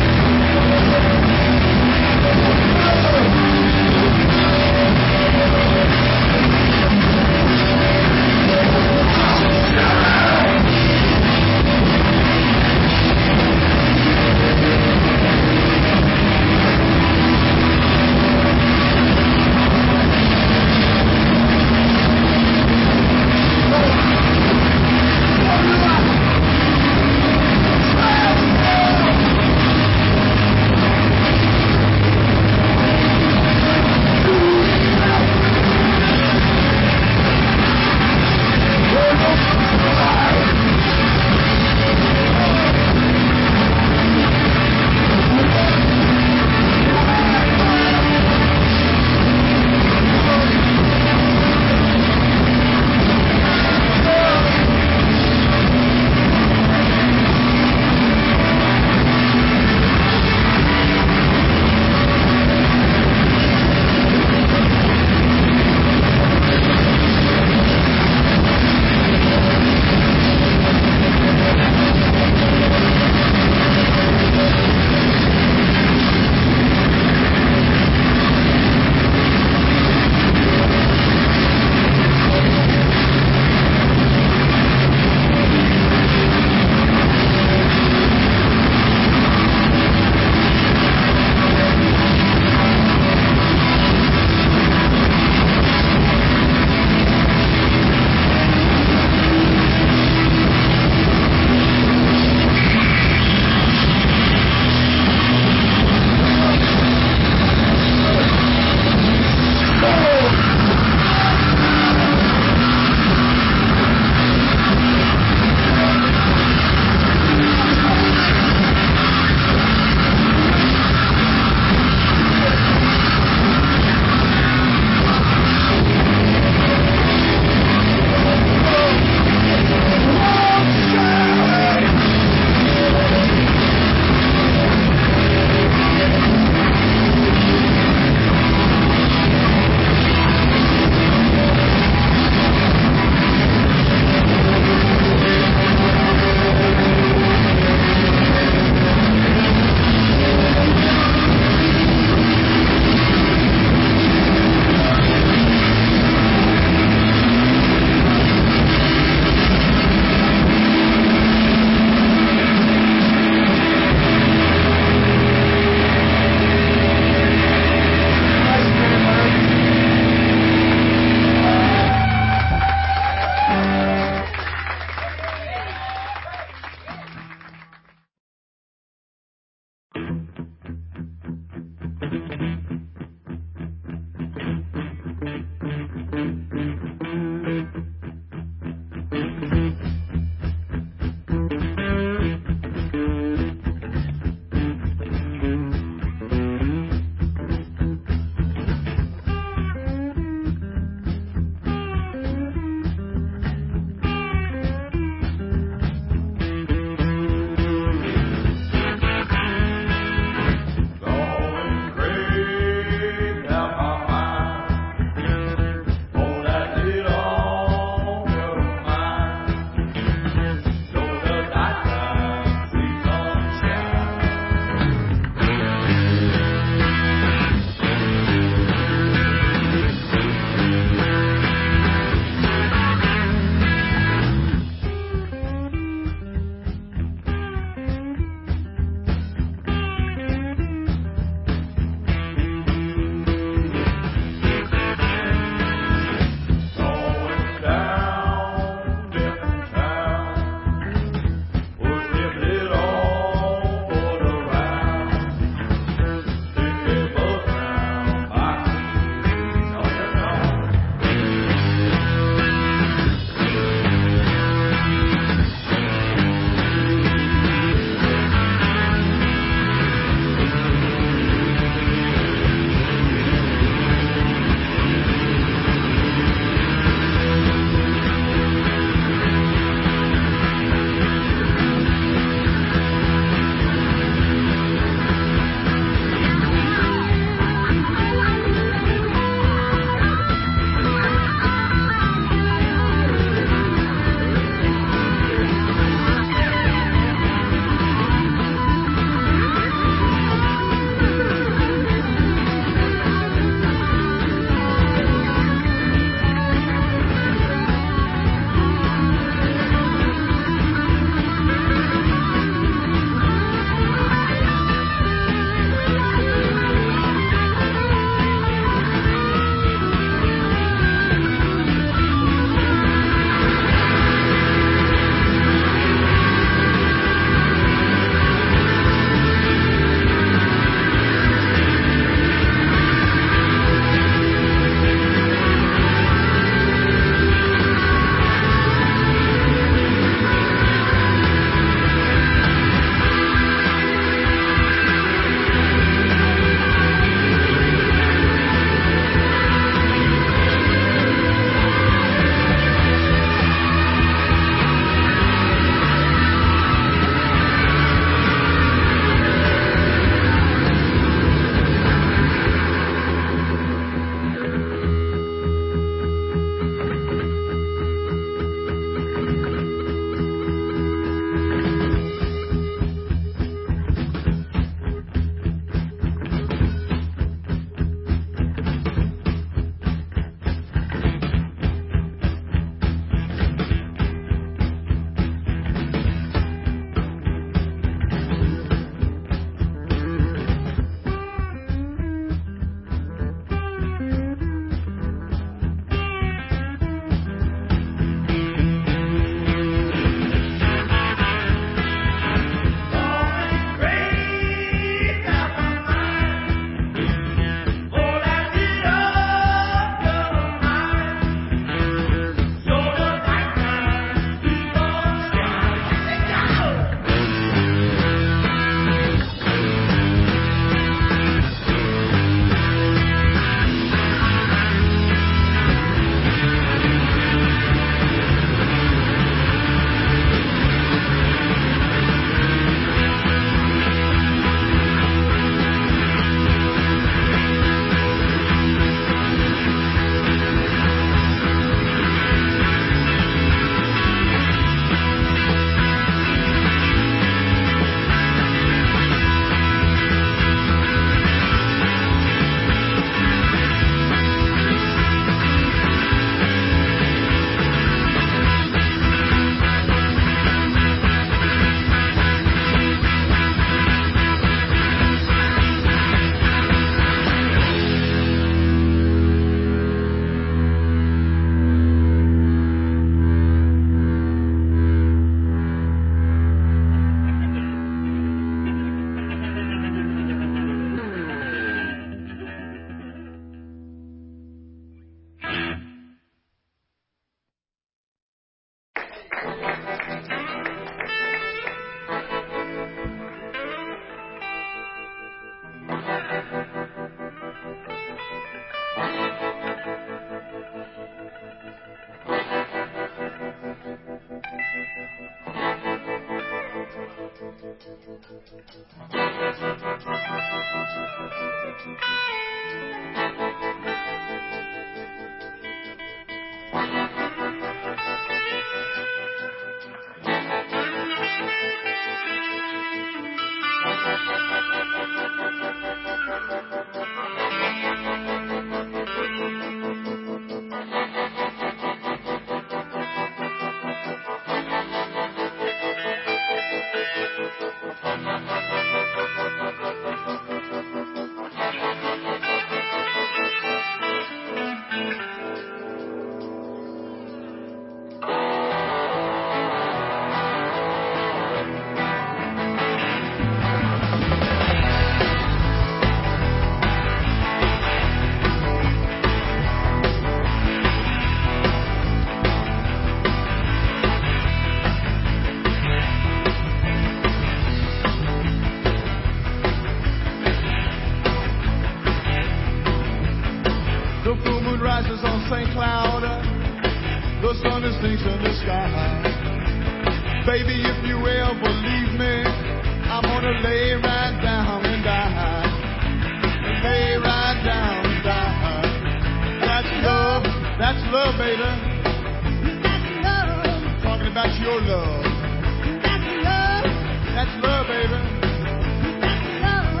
The full moon rises on St. Cloud. The sun is sinks in the sky. Baby, if you ever leave me, I'm gonna lay right down and die. Lay right down and die. That's love, baby. That's love. Talking about your love. That's love. That's love, baby. That's love.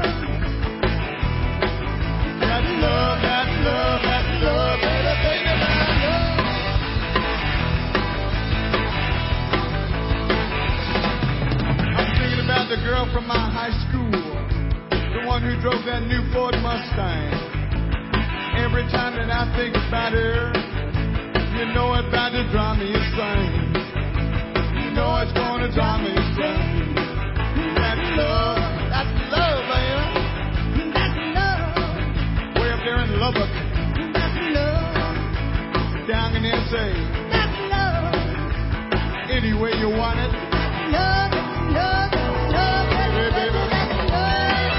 That's love, that's love, that's love, baby, baby, my love. I'm thinking about the girl from my high school, the one who drove that new Ford Mustang. Every time that I think about her, you know it's about to drive me insane. You know it's gonna drive me insane. That's love, baby. That's love. Way up there in Lubbock, That's love. down in SA, That's love. any way you want it. Love, love, love, Hey, baby. that's love.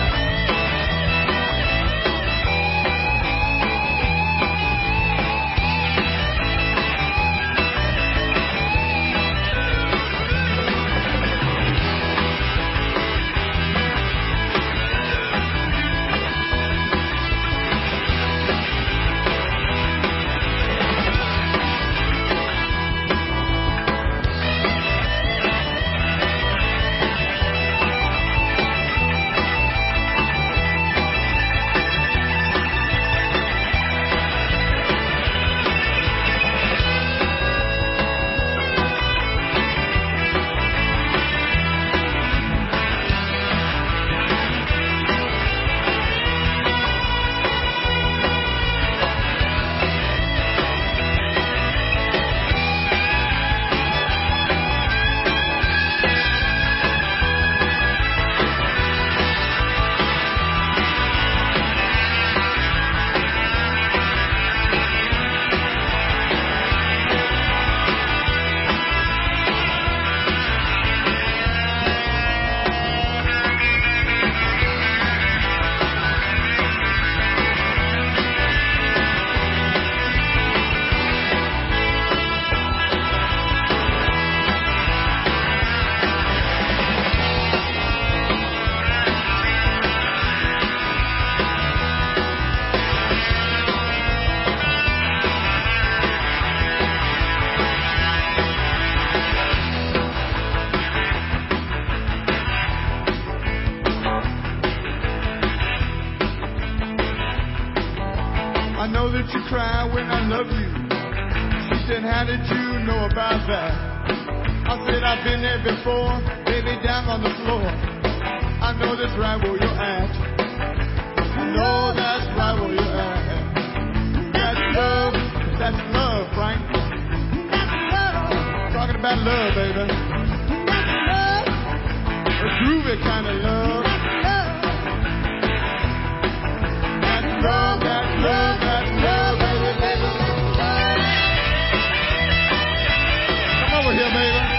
I know that you cry when I love you. She said, how did you know about that? I said, I've been there before, baby, down on the floor. I know that's right where you're at. I know that's right where you're at. That's love, Frank. That's love. Talking about love, baby. That's love. A groovy kind of love. That's love. That's love, that's love, that's love, baby, baby. Come over here, baby.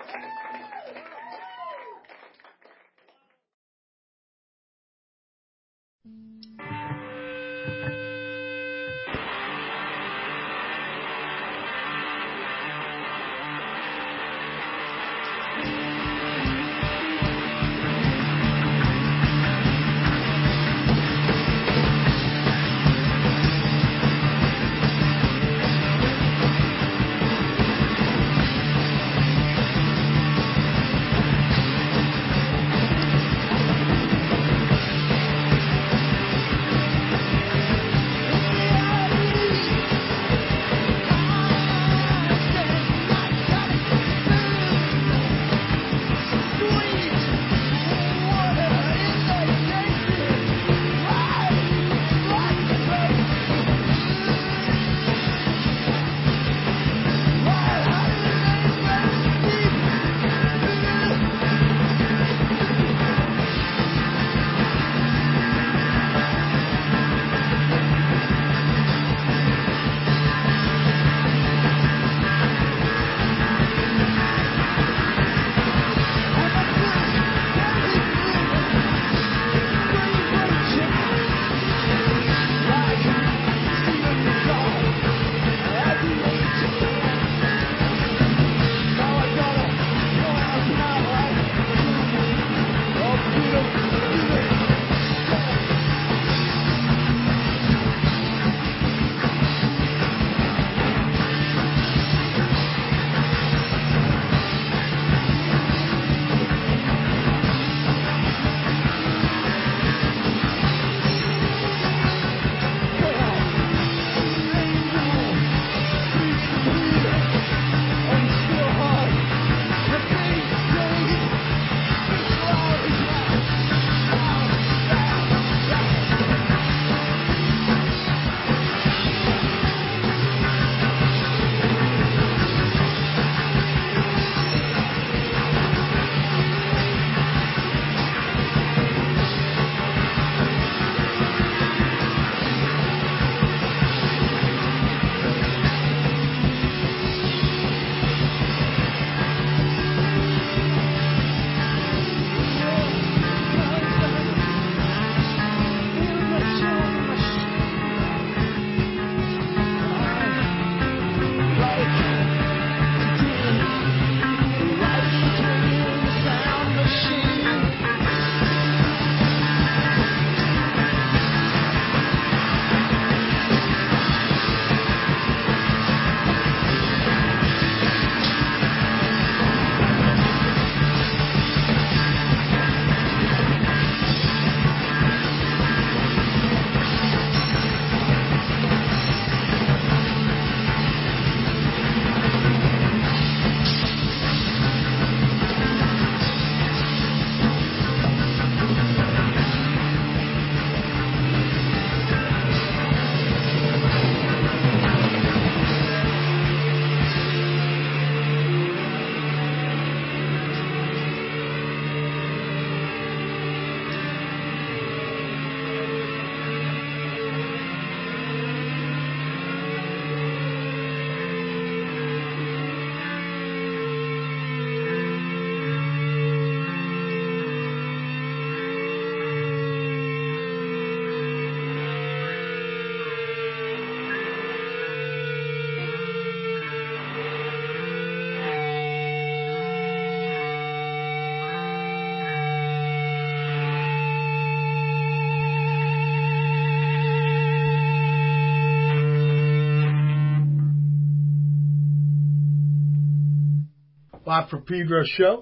Live for Pedro show.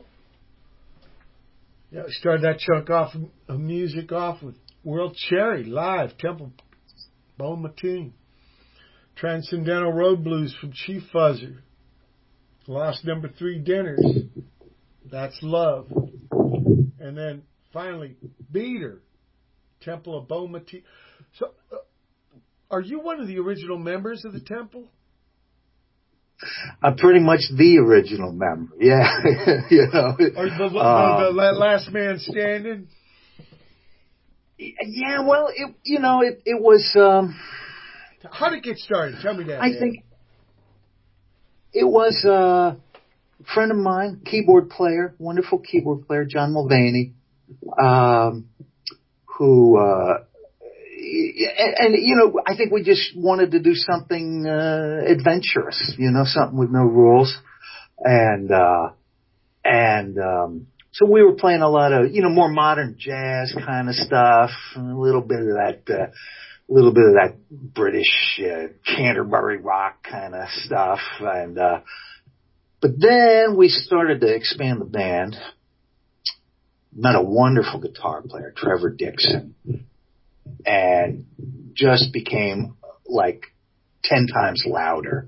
Yeah, we started that chunk off of music off with World Cherry live, Temple Bo Mateen. Transcendental Road Blues from Chief Fuzzer. Lost number 3 Dinners. That's Love. And then finally, Beater, Temple of Bo Mateen. So, are you one of the original members of the Temple? I'm pretty much the original member. Yeah, you know. Or the last man standing? Yeah, well, it was. How did it get started? Tell me that. I think it was friend of mine, keyboard player, wonderful keyboard player, John Mulvaney, who, and you know, I think we just wanted to do something adventurous, you know, something with no rules, and so we were playing a lot of, you know, more modern jazz kind of stuff, and a little bit of that British Canterbury rock kind of stuff, and but then we started to expand the band. Met a wonderful guitar player, Trevor Dixon, and just became like 10 times louder,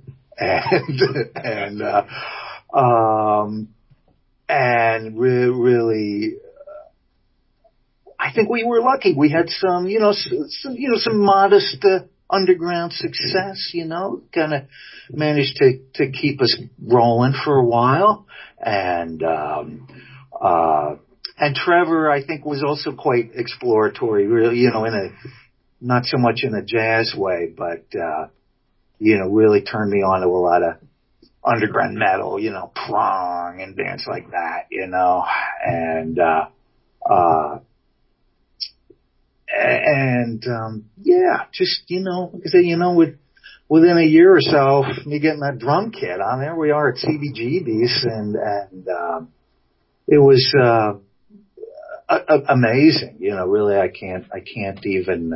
and really, I think we were lucky. We had some modest underground success, you know, kind of managed to keep us rolling for a while, and Trevor, I think, was also quite exploratory, really, you know, not so much in a jazz way, but, you know, really turned me on to a lot of underground metal, you know, prong and bands like that, you know, and just, you know, within a year or so, me getting that drum kit on, there we are at CBGB's, and it was, amazing, you know, really, I can't even,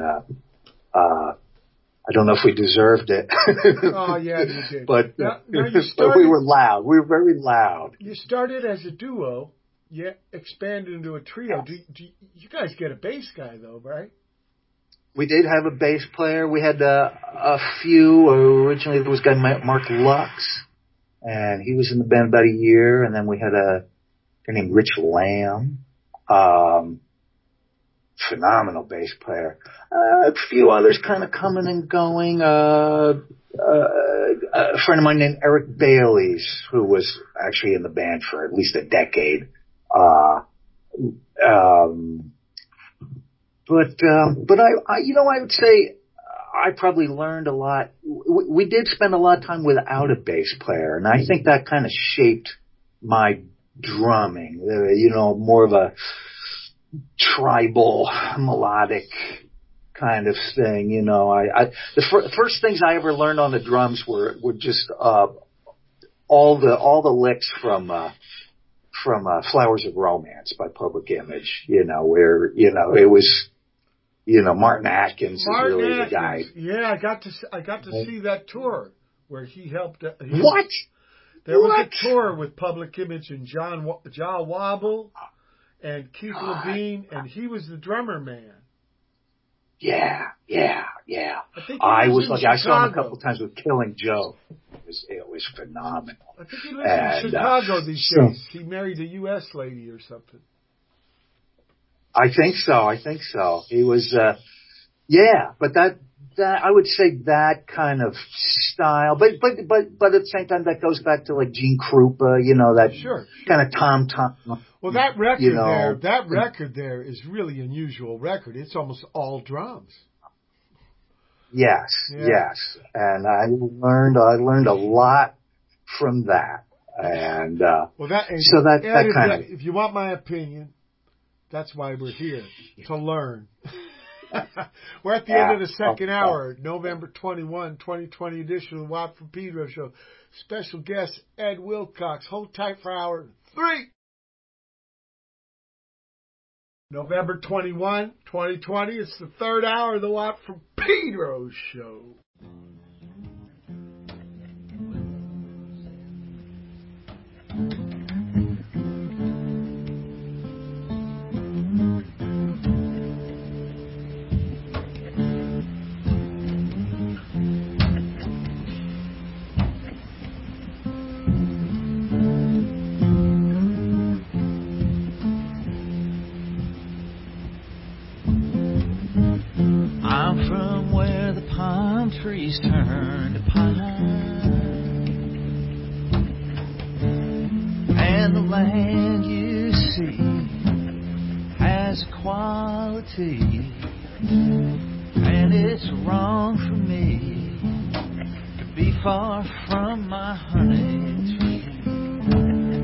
I don't know if we deserved it. Oh, yeah, you did. But, now but we were loud. We were very loud. You started as a duo, yet expanded into a trio. Do you guys get a bass guy, though, right? We did have a bass player. We had a few. Originally, there was a guy, Mark Lux, and he was in the band about a year. And then we had a guy named Rich Lamb. Phenomenal bass player. A few others kind of coming and going. A friend of mine named Eric Baileys, who was actually in the band for at least a decade. But I you know, I would say I probably learned a lot. We did spend a lot of time without a bass player, and I think that kind of shaped my drumming. You know, more of a tribal, melodic kind of thing. You know, the first things I ever learned on the drums were just all the licks from Flowers of Romance by Public Image. You know, where, you know, it was, you know, Martin Atkins is really the guy. Yeah, I got to see that tour where he helped. What? There was a tour with Public Image and John Wobble and Keith Levine, and he was the drummer man. Yeah. I was lucky. I saw him a couple of times with Killing Joe. It was phenomenal. I think he lives in Chicago these days. He married a U.S. lady or something. I think so. He was, but that I would say that kind of style, but at the same time that goes back to like Gene Krupa, you know, that kind of tom. Well, that record there is really unusual record. It's almost all drums. Yes, and I learned a lot from that, and that kind of. If you want my opinion, that's why we're here, to learn. We're at the end of the second hour, November 21, 2020 edition of the Watt from Pedro Show. Special guest, Ed Wilcox. Hold tight for hour 3. November 21, 2020. It's the third hour of the Watt from Pedro Show. Trees turn to pine, and the land you see has quality, and it's wrong for me to be far from my honey tree.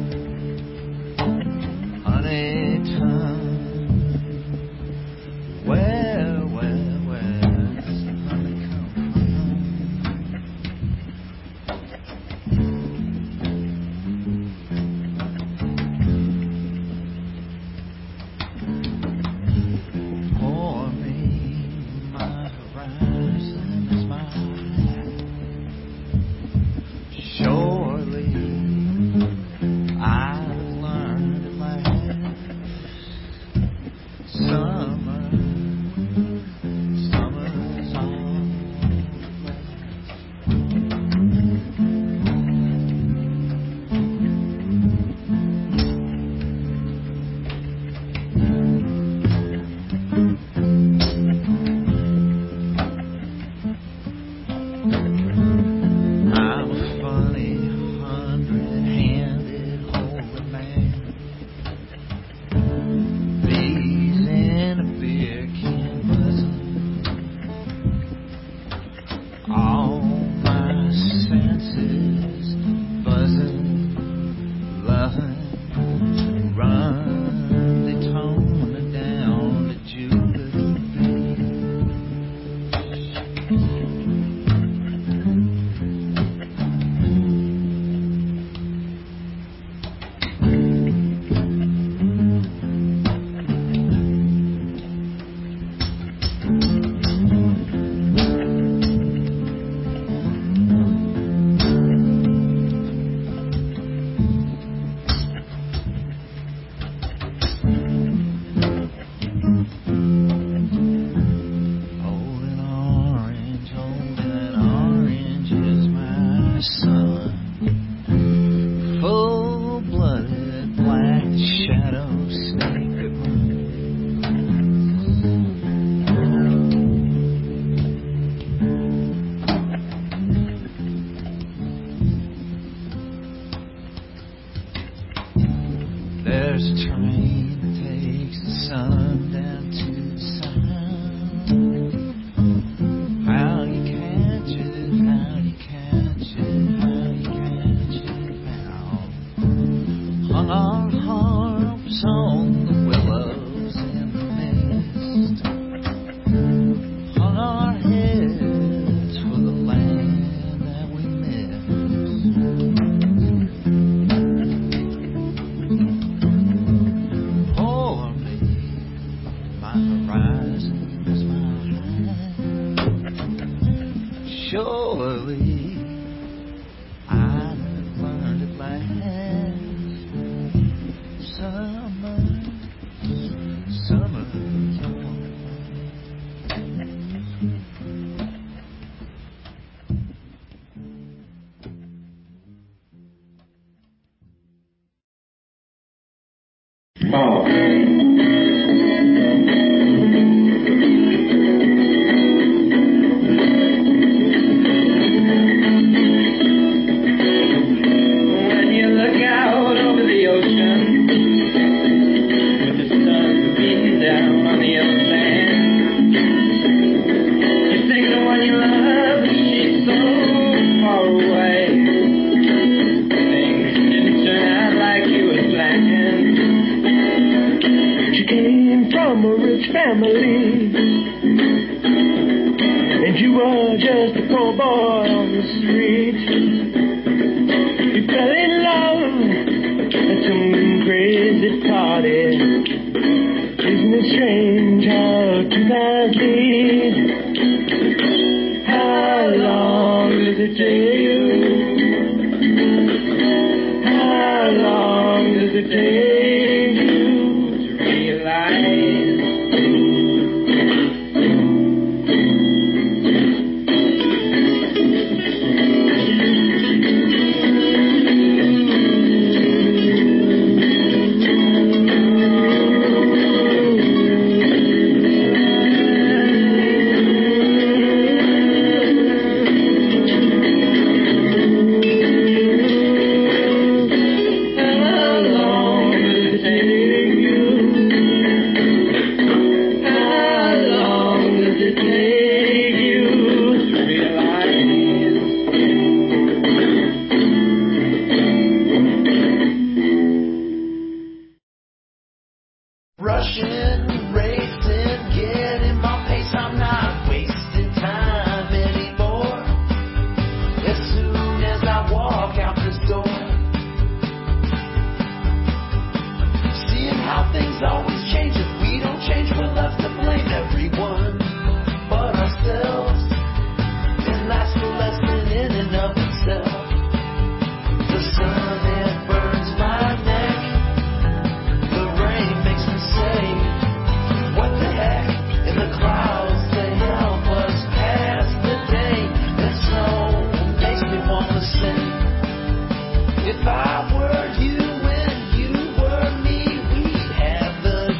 If I were you and you were me, we'd have the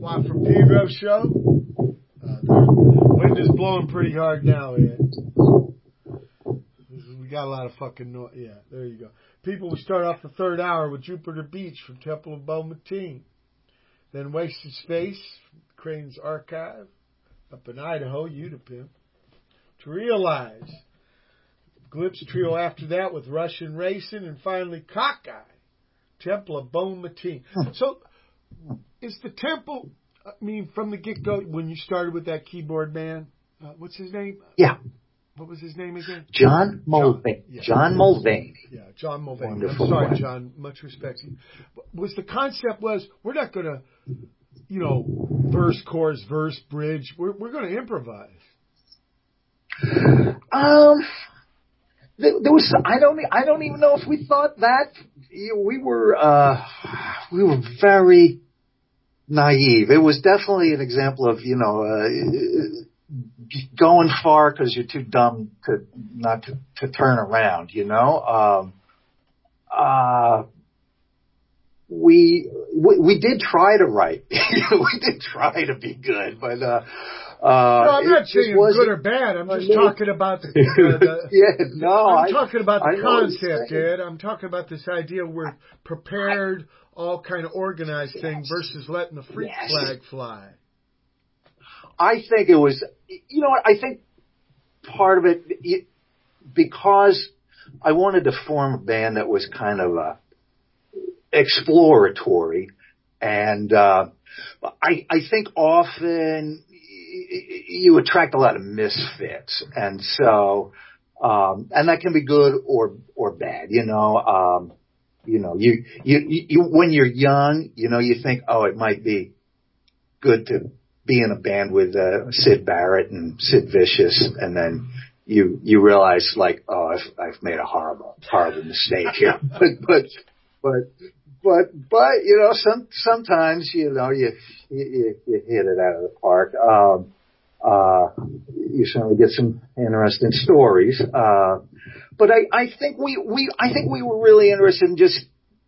Watt from Pedro show. The wind is blowing pretty hard now, Ed. We got a lot of fucking noise. Yeah, there you go. People, we start off the third hour with Jupiter Beach from Temple of Bo Mateen. Then Wasted Space from Crane's Archive up in Idaho, Utah. To Realize. Glimpse Trio after that with Russian Racing. And finally, Cockeye, Temple of Bo Mateen. So, is the Temple, I mean, from the get-go, when you started with that keyboard man, what's his name? Yeah. What was his name again? John Mulvaney. John Mulvaney. Yeah, John Mulvaney. Wonderful. I'm sorry, John. Much respect to you. Was the concept we're not going to, verse, chorus, verse, bridge. We're going to improvise. There was, I don't even know if we thought that. We were very naive. It was definitely an example of, going far because you're too dumb to turn around, We did try to write. We did try to be good, but no, I'm not saying good or bad. I'm just talking about the I'm talking about the concept, Ed. I'm talking about this idea we're prepared, all kind of organized thing versus letting the freak flag fly. I think it was, I think part of it, because I wanted to form a band that was kind of exploratory, and I think often you attract a lot of misfits, and so and that can be good or bad. You when you're young, you think, oh, it might be good to be in a band with Sid Barrett and Sid Vicious, and then you realize, like, oh, I've made a horrible mistake here. But sometimes you hit it out of the park. You certainly get some interesting stories. But I think we were really interested in just.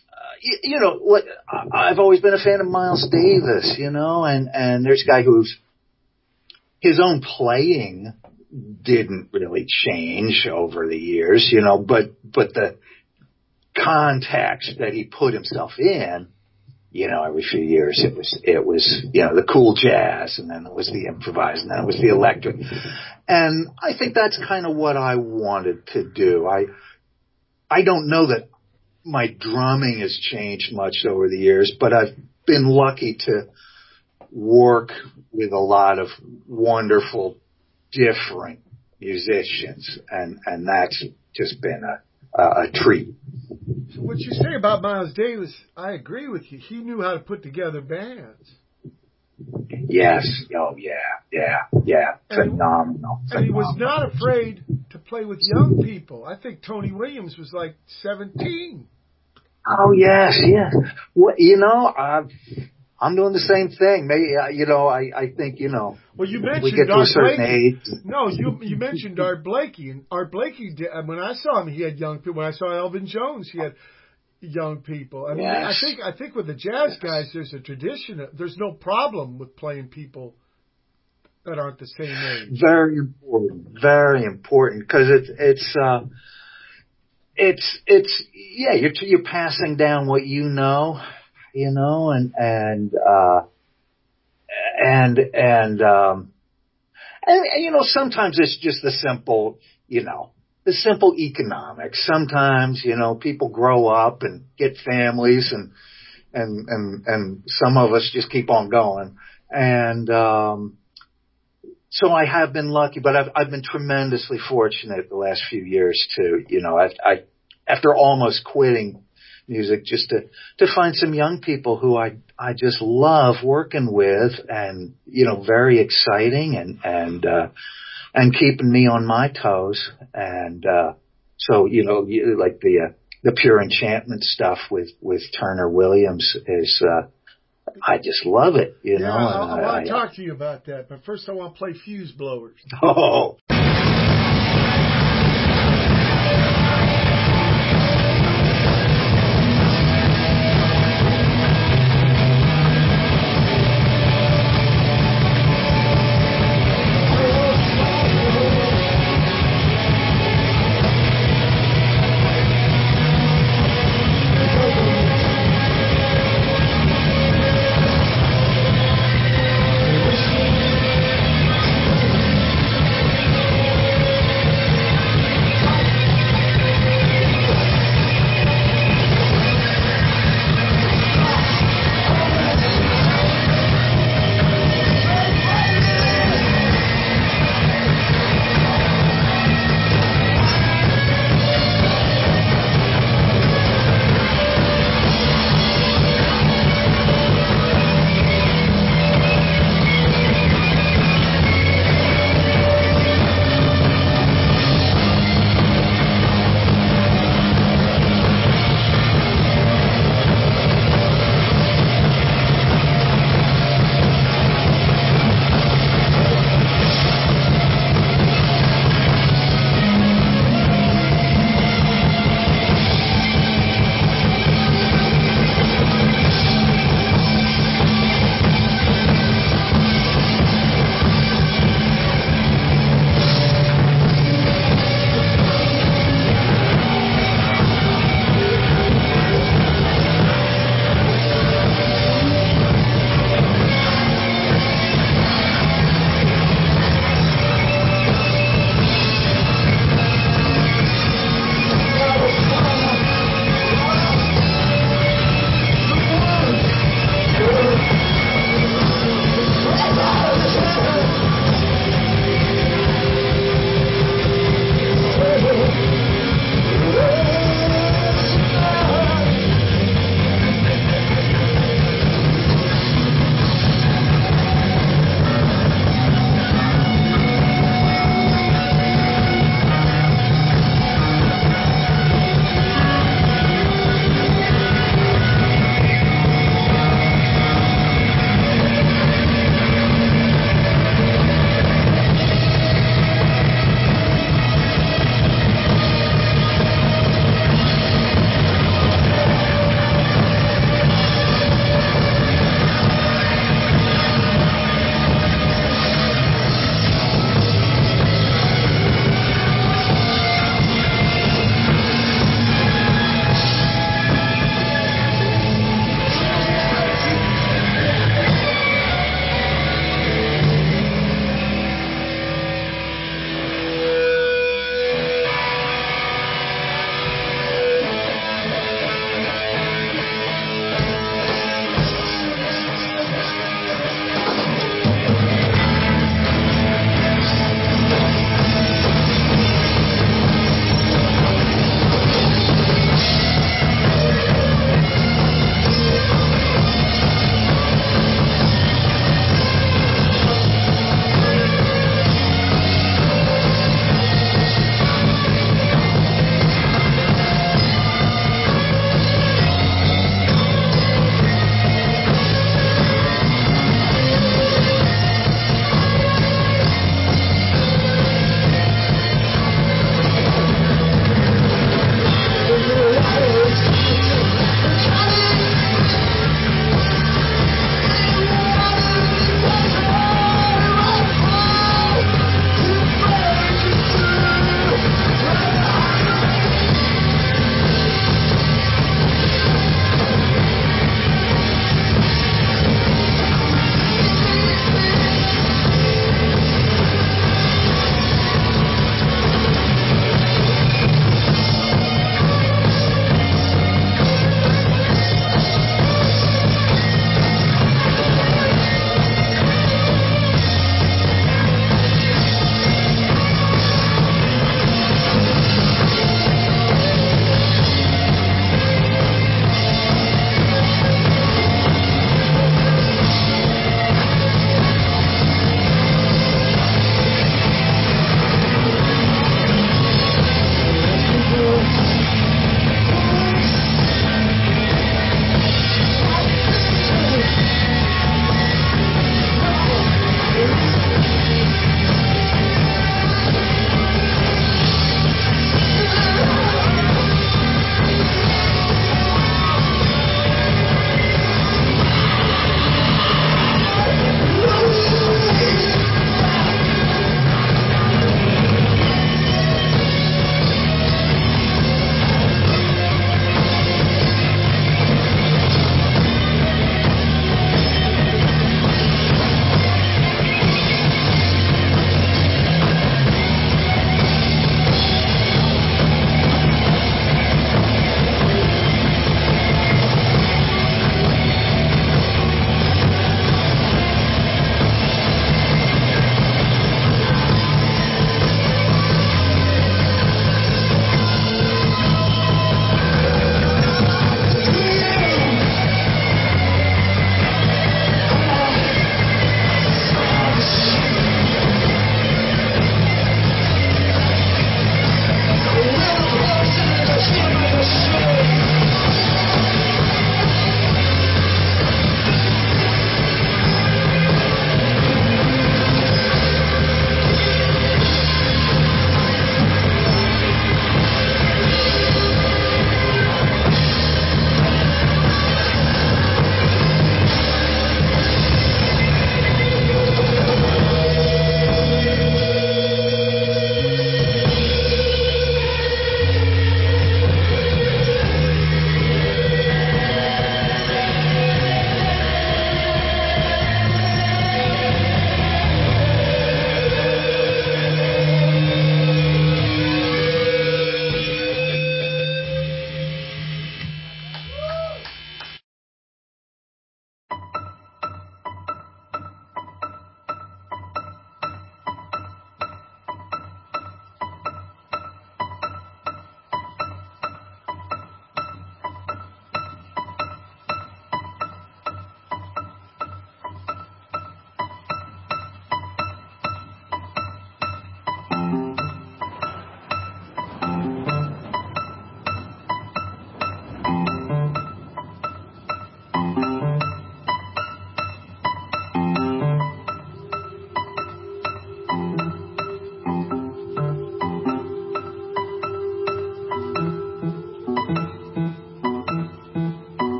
I've always been a fan of Miles Davis, and there's a guy who's his own playing didn't really change over the years, but the context that he put himself in, every few years it was the cool jazz, and then it was the improvised, and then it was the electric. And I think that's kind of what I wanted to do. I don't know that my drumming has changed much over the years, but I've been lucky to work with a lot of wonderful, different musicians, and that's just been a treat. So what you say about Miles Davis, I agree with you. He knew how to put together bands. Yes. Oh, yeah. Phenomenal. And he was not afraid to play with young people. I think Tony Williams was like 17. Oh, yes. Well, I'm doing the same thing. Maybe, I think, well, you mentioned we get to a certain age. No, you mentioned Art Blakey. And Art Blakey, when I saw him, he had young people. When I saw Elvin Jones, he had young people. I mean, yes. I think with the jazz guys, there's a tradition. There's no problem with playing people that aren't the same age. Very important. Because you're passing down what and sometimes it's just the simple economics. Sometimes, people grow up and get families, and some of us just keep on going. And so I have been lucky, but I've been tremendously fortunate the last few years to, I after almost quitting music, just to find some young people who I just love working with, and very exciting, and keeping me on my toes. And so like the Pure Enchantment stuff with Turner Williams is I just love it, I want to talk to you about that, but first I want to play Fuse Blowers. Oh.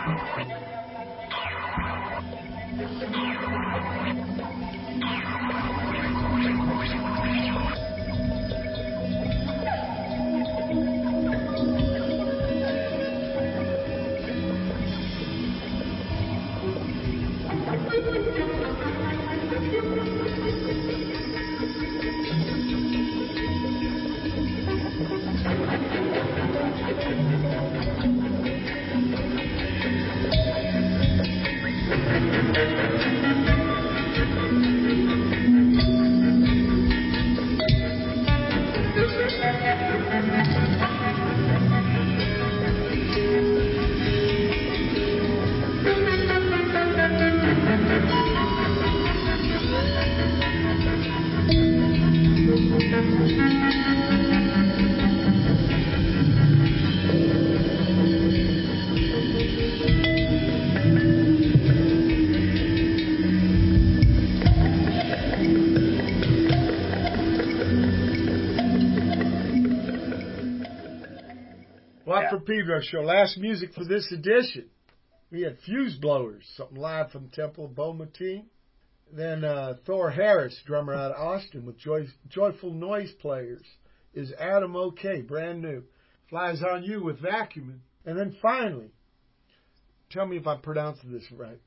Watt from Pedro Show. Last music for this edition. We had Fuse Blowers, something live from Temple of Beaumatin. Then Thor Harris, drummer out of Austin with Joyful Noise Players, is Adam OK, brand new. Flies on You with Vacuuming. And then finally, tell me if I'm pronouncing this right.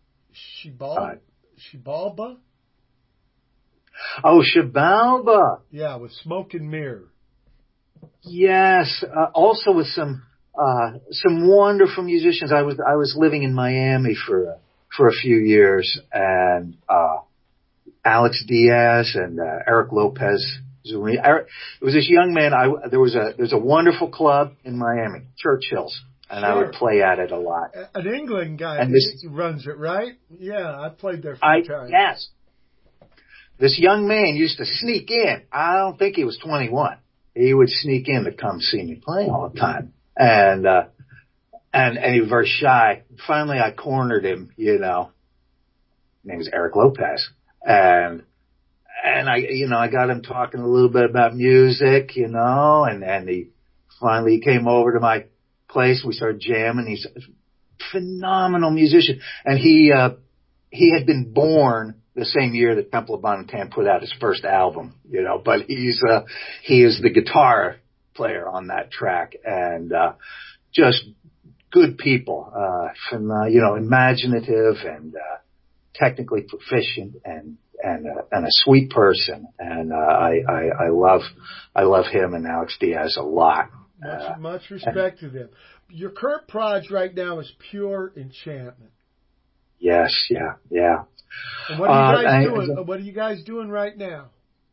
Shibalba? Oh, Shibalba. Yeah, with Smoke and Mirror. Yes, also with some wonderful musicians. I was living in Miami for a few years, and Alex Diaz and Eric Lopez. It was this young man. There's a wonderful club in Miami, Churchill's, and sure. I would play at it a lot. An England guy runs it, right? Yeah, I played there a few times. Yes. This young man used to sneak in. I don't think he was 21. He would sneak in to come see me play all the time. And he was very shy. Finally, I cornered him, His name was Eric Lopez. And I got him talking a little bit about music, and he finally came over to my place. We started jamming. He's a phenomenal musician. And he had been born the same year that Temple of Beaumatin put out his first album, but he is the guitar player on that track, and just good people, imaginative and technically proficient and a sweet person, and I love him and Alex Diaz a lot. Much respect to them. Your current project right now is Pure Enchantment. Yes, yeah. And what are you guys doing? What are you guys doing right now?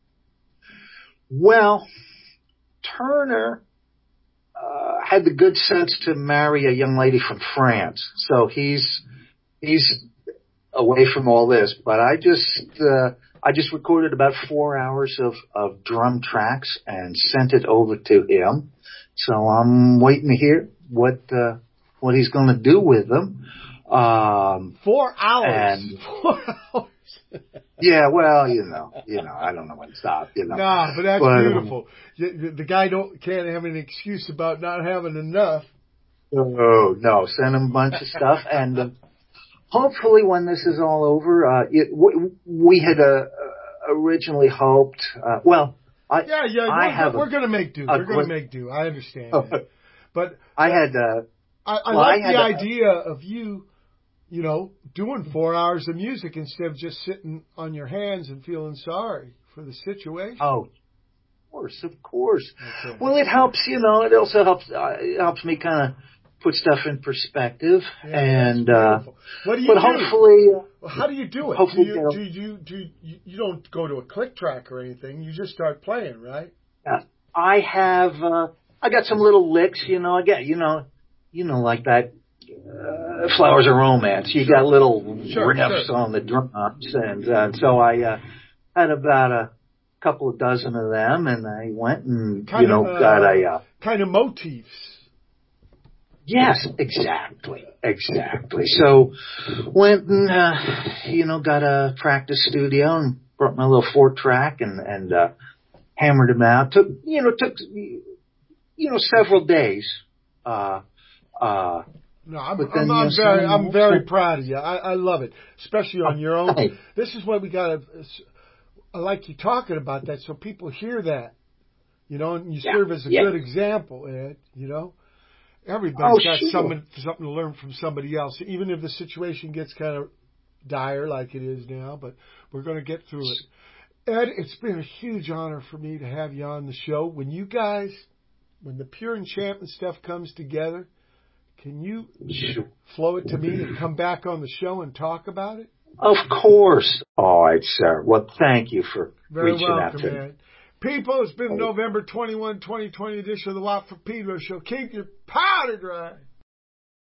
Well, Turner had the good sense to marry a young lady from France, so he's away from all this. But I just recorded about 4 hours of drum tracks and sent it over to him. So I'm waiting to hear what he's going to do with them. 4 hours. 4 hours. Yeah, well, I don't know when to stop. Nah, but that's beautiful. The guy can't have an excuse about not having enough. Oh no, send him a bunch of stuff, and hopefully when this is all over, we had originally hoped. We're going to make do. We're going to make do. I understand that. But I like the idea of you. Doing 4 hours of music instead of just sitting on your hands and feeling sorry for the situation. Oh, of course. Okay. Well, it helps, it also helps me kind of put stuff in perspective. Yeah, and, what do you but do? Hopefully, how do you do it? Hopefully, you don't go to a click track or anything. You just start playing, right? Yeah. I have, I got some little licks, like that. Flowers of Romance. You got little riffs on the drums, and so I had about a couple of dozen of them, and I went and got a kind of motifs. Yes, exactly. So went and got a practice studio and brought my little 4-track and hammered them out. Took several days. No, I'm very proud of you. I love it, especially on your own. This is why we got to. I like you talking about that, so people hear that. You know, and you serve as a good example, Ed. You know, everybody's got something to learn from somebody else, even if the situation gets kind of dire like it is now. But we're going to get through it. Ed, it's been a huge honor for me to have you on the show. When the Pure Enchantment stuff comes together, can you flow it to me and come back on the show and talk about it? Of course. All right, sir. Well, thank you for reaching out to me. Man. People, it's been November 21, 2020 edition of the Watt from Pedro Show. Keep your powder dry.